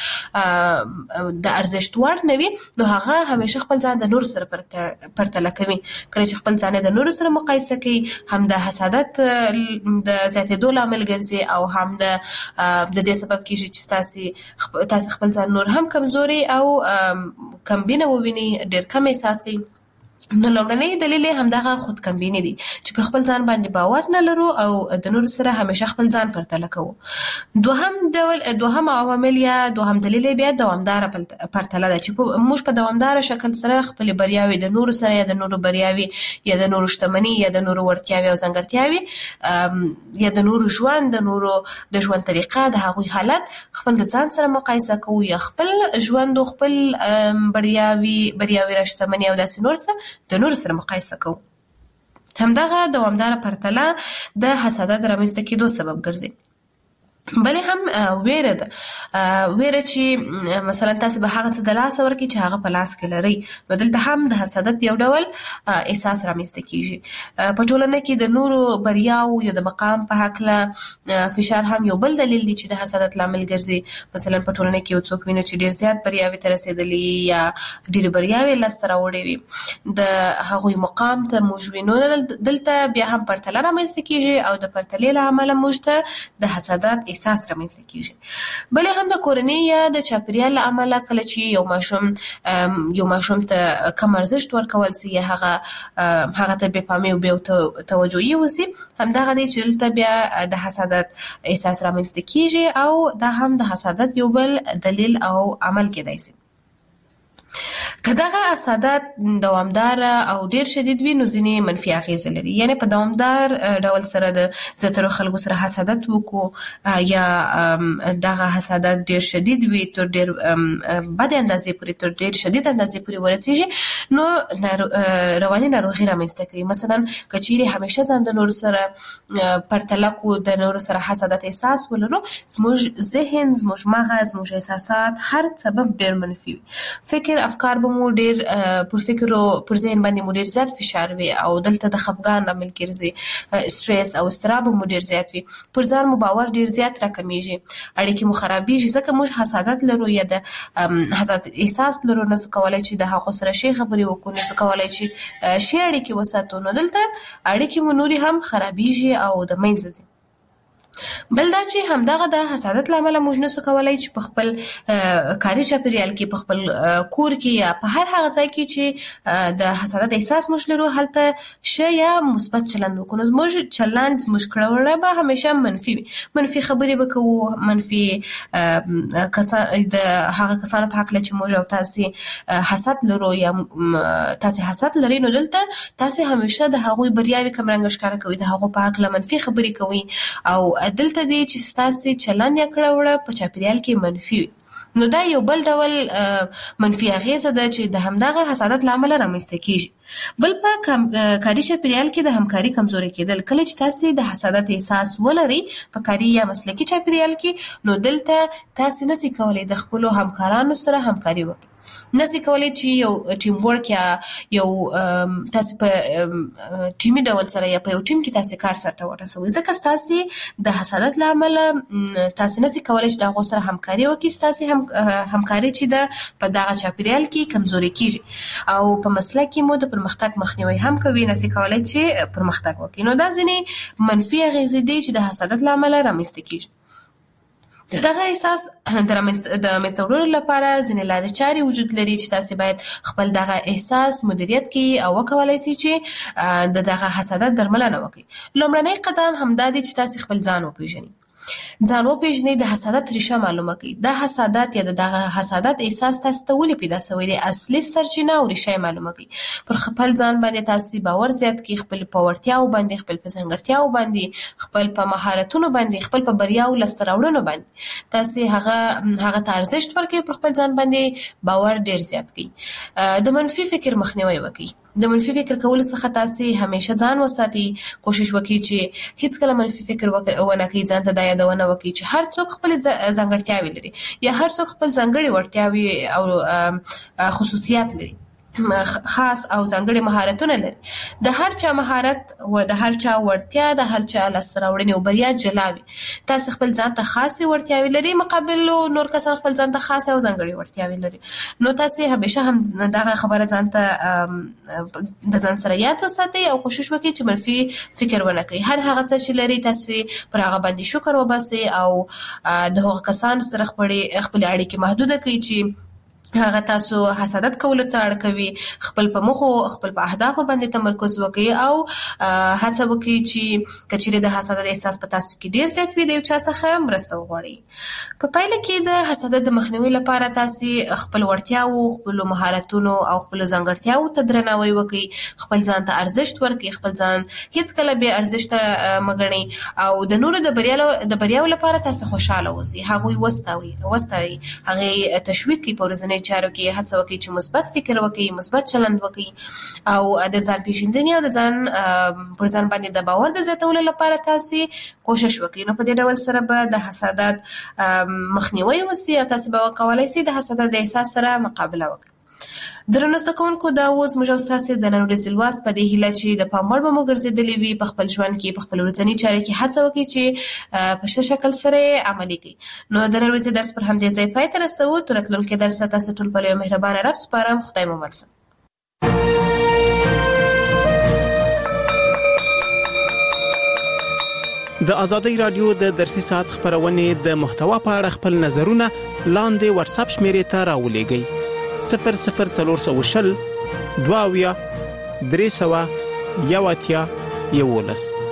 ورته د ارزښت وړ نه وي، نو هغه همیشه خپل ځان د نور سره پرتله کوي. کله چې خپل ځان د نور سره مقایسه کوي، هم د حسادت د زیاتېدو لامل ګرځي او هم د د دې سبب کېږي چې تاسو تاسو خپل ځان نور هم کمزوري او کمبینه وویني، ډېر کم احساس کوي. نو لومړنی دلیل هم دغه خود کمبینی دي چې پر خپل ځان باندې باور نه لرو او د نور سره همیشه خپل ځان پرتله کوو. دوهم ډول دوهم عوامل یا دوهم دلیل بیا دوامدار پرتله ده چې موږ په دوامدار شکل سره خپل بریاوي د نور سره یا د نور بریاوي یا د نور شتمنۍ یا د نور وړتیاوي او ځانګړتیاوي یا د نور ژوند د نور د ژوند طریقه د هغوی حالت خپل د ځان سره مقایسه کوو یا خپل ژوند او خپل بریاوي بریاوي راشتمنۍ او داسې نور څه د نور سره مقایسه کوو. همدغه دوامداره پرتله د حسادت رامنځته کېدو سبب ګرځي. بلې هم ویره ده، ویره چې مثلا تاسو به هغه څه د لاسه ورکړئ چې هغه په لاس کې لرئ، نو دلته هم د حسادت یو ډول احساس رامنځته کېږي. په ټولنه کې د نورو بریاو یا د مقام په هکله فشار هم یو بل دلیل دی چې د حسادت لامل ګرځي. مثلا په ټولنه کې یو څوک وینو چې ډېر زیات بریاوې ته رسېدلي یا ډېرې بریاوې لاسته راوړې وي، د هغوی مقام ته موږ وینو، دلته بیا هم پرتله رامنځته کېږي او د پرتلې له امله موږ ته د حسادت احساس رامنځته کیږي. بل هم د کورنۍ یا د چاپیریال له امله کله چې یو ماشوم یو ماشوم ته کم ارزښت ورکول سي یا هغه هغه ته بې پامي او بې توجهي وسي، همدغه دی چې دلته بیا د حسادت احساس رامنځته کیږي او دا هم د حسادت یو بل دلیل او عمل کېدای سي. که دغه حسادت دوامدار او ډیر شدید وي نو ځینې منفي اغیزې لري. یعنی په دوامدار ډول سره د زیاترو خلکو سره حسادت وکړو یا دغه حسادت ډیر شدید وي تر ډیر بد اندازې پورې تر ډیر شدید اندازې پورې ورسیږي نو رواني ناروغي رامنځته کوي. مثلا که چیرې همیشه ځان د نورو سره پرتله کو د نورو سره حسادت احساس ولرو، زموږ ذهن زموږ مغز زموږ احساسات هر سبب ډیر منفي وي. فکر افکار به مو ډیر پر فکر او پر ذهن باندې مو ډیر زیات فشار وي او دلته د خفګان عامل ګرځي، استرس او اضطراب مو ډیر زیات وي، پر ځان مو باور ډیر زیات راکمیږي، اړیکې مو خرابېږي. ځکه موږ حسادت لرو یا د حسادت احساس لرو، نو څه کولای چې د هغو سره شي خبرې وکړو، نو څه کولای چې شي اړیکې وساتو، نو دلته اړیکې مو نورې هم خرابېږي او د منځه ځي. بل دا چې همدغه د حسادت لامل موږ نشو کولای چې په خپل کاري چاپیریال کې، په خپل کور کې یا په هر هغه ځای کې چې د حسادت احساس موږ لرو هلته ښه یا مثبت چلند وکړو. زموږ چلند زموږ کړه به همیشه منفي وي، منفي خبرې به کوو، منفي کسان د هغه کسانو په هکله چې موږ او تاسې حسد لرو یا تاسې حسد لرئ، نو دلته تاسې همیشه د هغوی بریاوې کمرنګه ښکاره کوئ، د هغو په هکله منفي خبرې کوئ او دلته دی چې ستاسې چلند یا کړه وړه په چاپیریال کې منفي وي. نو دا یو بل ډول منفي اغیزه ده چې د همدغه حسادت له امله رامنځته کیږي. بل په کاري چاپیریال کې د همکاري کمزوري کېدل. کله چې تاسې د حسادت احساس ولرئ په کاري یا مسلکي چاپیریال کې، نو دلته تاسې نشئ کولی د خپلو همکارانو سره همکاري وکړئ، نشئ کولی چې یو ټیم ورک یا یو تاسې په ټیمي ډول سره یا په یو ټیم کې تاسې کار سرته ورسوئ، ځکه ستاسې د حسادت له امله تاسې نشئ کولی چې د هغو سره همکاري وکړئ، ستاسې هم همکاري چې ده په دغه چاپیریال کې کمزوري کیږي او په مسلک کې مو د پرمختګ مخنیوي هم کوي، نشئ کولی چې پرمختګ وکړئ. نو دا ځینې منفي اغیزې دي چې د حسادت له امله رامنځته کیږي. دغه احساس د منځته وړلو لپاره ځینې لارې چارې وجود لري چې تاسې باید خپل دغه احساس مدیریت کړئ او وکولای شئ چې د دغه حسادت درملنه وکړئ. لومړنی قدم همدا دی چې تاسې خپل ځان وپېژنئ. ځان وپېژنئ، د حسادت ریشه معلومه کړئ. دا حسادت یا دغه حسادت احساس تاسو ته ولې پیدا شوی دی، اصلي سرچینه او ریشه یې معلومه کړئ. پر خپل ځان باندې تاسې باور زیات کړئ، خپل په وړتیاو باندې، خپل په ځانګړتیاو باندې، خپل په مهارتونو باندې، خپل په بریاو لاسته راوړنو باندې تاسې هغه هغه ته ارزښت ورکړئ، پر خپل ځان باندې باور ډیر زیات کړئ. د منفي فکر مخنیوي وکړئ. د منفي فکر کولو څخه تاسې همیشه ځان وساتئ، کوشش وکړئ چې هیڅکله منفي فکر ونه کړئ، ځان ته دا یادونه وکړئ چې هر څوک خپل ځانګړتیاوې لري یا هر څوک خپل ځانګړې وړتیاوې او خصوصیات لري، خاص او ځانګړي مهارتونه لري. د هر چا مهارت او د هر چا وړتیا د هر چا لاسته راوړنې او بریا جلا وي. تاسې خپل ځان ته خاصې وړتیاوې لري، مقابل نور کسان خپل ځان ته خاصې او ځانګړي وړتیاوې لري. نو تاسې همیشه هم دغه خبره ځان ته د ځان سره یاد وساتئ او کوشش وکړئ چې منفي فکر ونه کړئ. هر هغه څه چې لري تاسې پر هغه باندې شکر وباسئ او د هغو کسانو سره خپلې خپلې اړیکې محدوده کړئ چې هغه تاسو حسادت کولو ته اړ کوي. خپل په مخو خپل په اهدافو باندې تمرکز وکړئ او هڅه وکړئ چې که چیرې د حسادت احساس په تاسو کې ډیر زیات وي د یو چا څخه مرسته وغواړئ. په پایله کې د حسادت د مخنیوي لپاره تاسې خپل وړتیاو، خپلو مهارتونو او خپلو ځانګړتیاو ته درناوی وکړئ، خپل ځان ته ارزښت ورکړئ، خپل ځان هیڅکله بې ارزښته مه ګڼئ او د نورو د بریاو د بریاو لپاره تاسې خوشحاله اوسئ، هغوی وستایئ وستایئ هغې تشویق کړئ. په ورځني چارو کې هڅه وکړئ چې مثبت فکر وکړئ، مثبت چلند وکړئ او د ځان پیژندنې او د ځان پر ځان باندې د باور د زیاتولو لپاره تاسې کوشش وکړئ. نو په دې ډول سره به د حسادت مخنیوي وسي او تاسې به وکولای شئ د حسادت د احساس سره مقابله وکړئ. درنو زده کوونکو، دا اوس موږ او ستاسې د نن ورځې لوست په دې هیله چې د پام وړ به مو ګرځېدلې وي. په خپل ژوند کې په خپل ورځني چارو کې هڅه وکړئ چې په ښه شکل سره عملي کړئ. نو د نن ورځې درس پر همدې ځای پای ته رسوو. تر راتلونکي درسه تاسو ټول په یو مهربانه رب سپارم. خدای مو مل شه. د ازادي رادیو د درسي ساعت خبرونه د محتوا په اړه خپل نظرونه لاندې واتس اپ شمیرې ته راولېږئ صفر صفر څلور سوه شل دوه اویا درې سوه یو اتیا یولس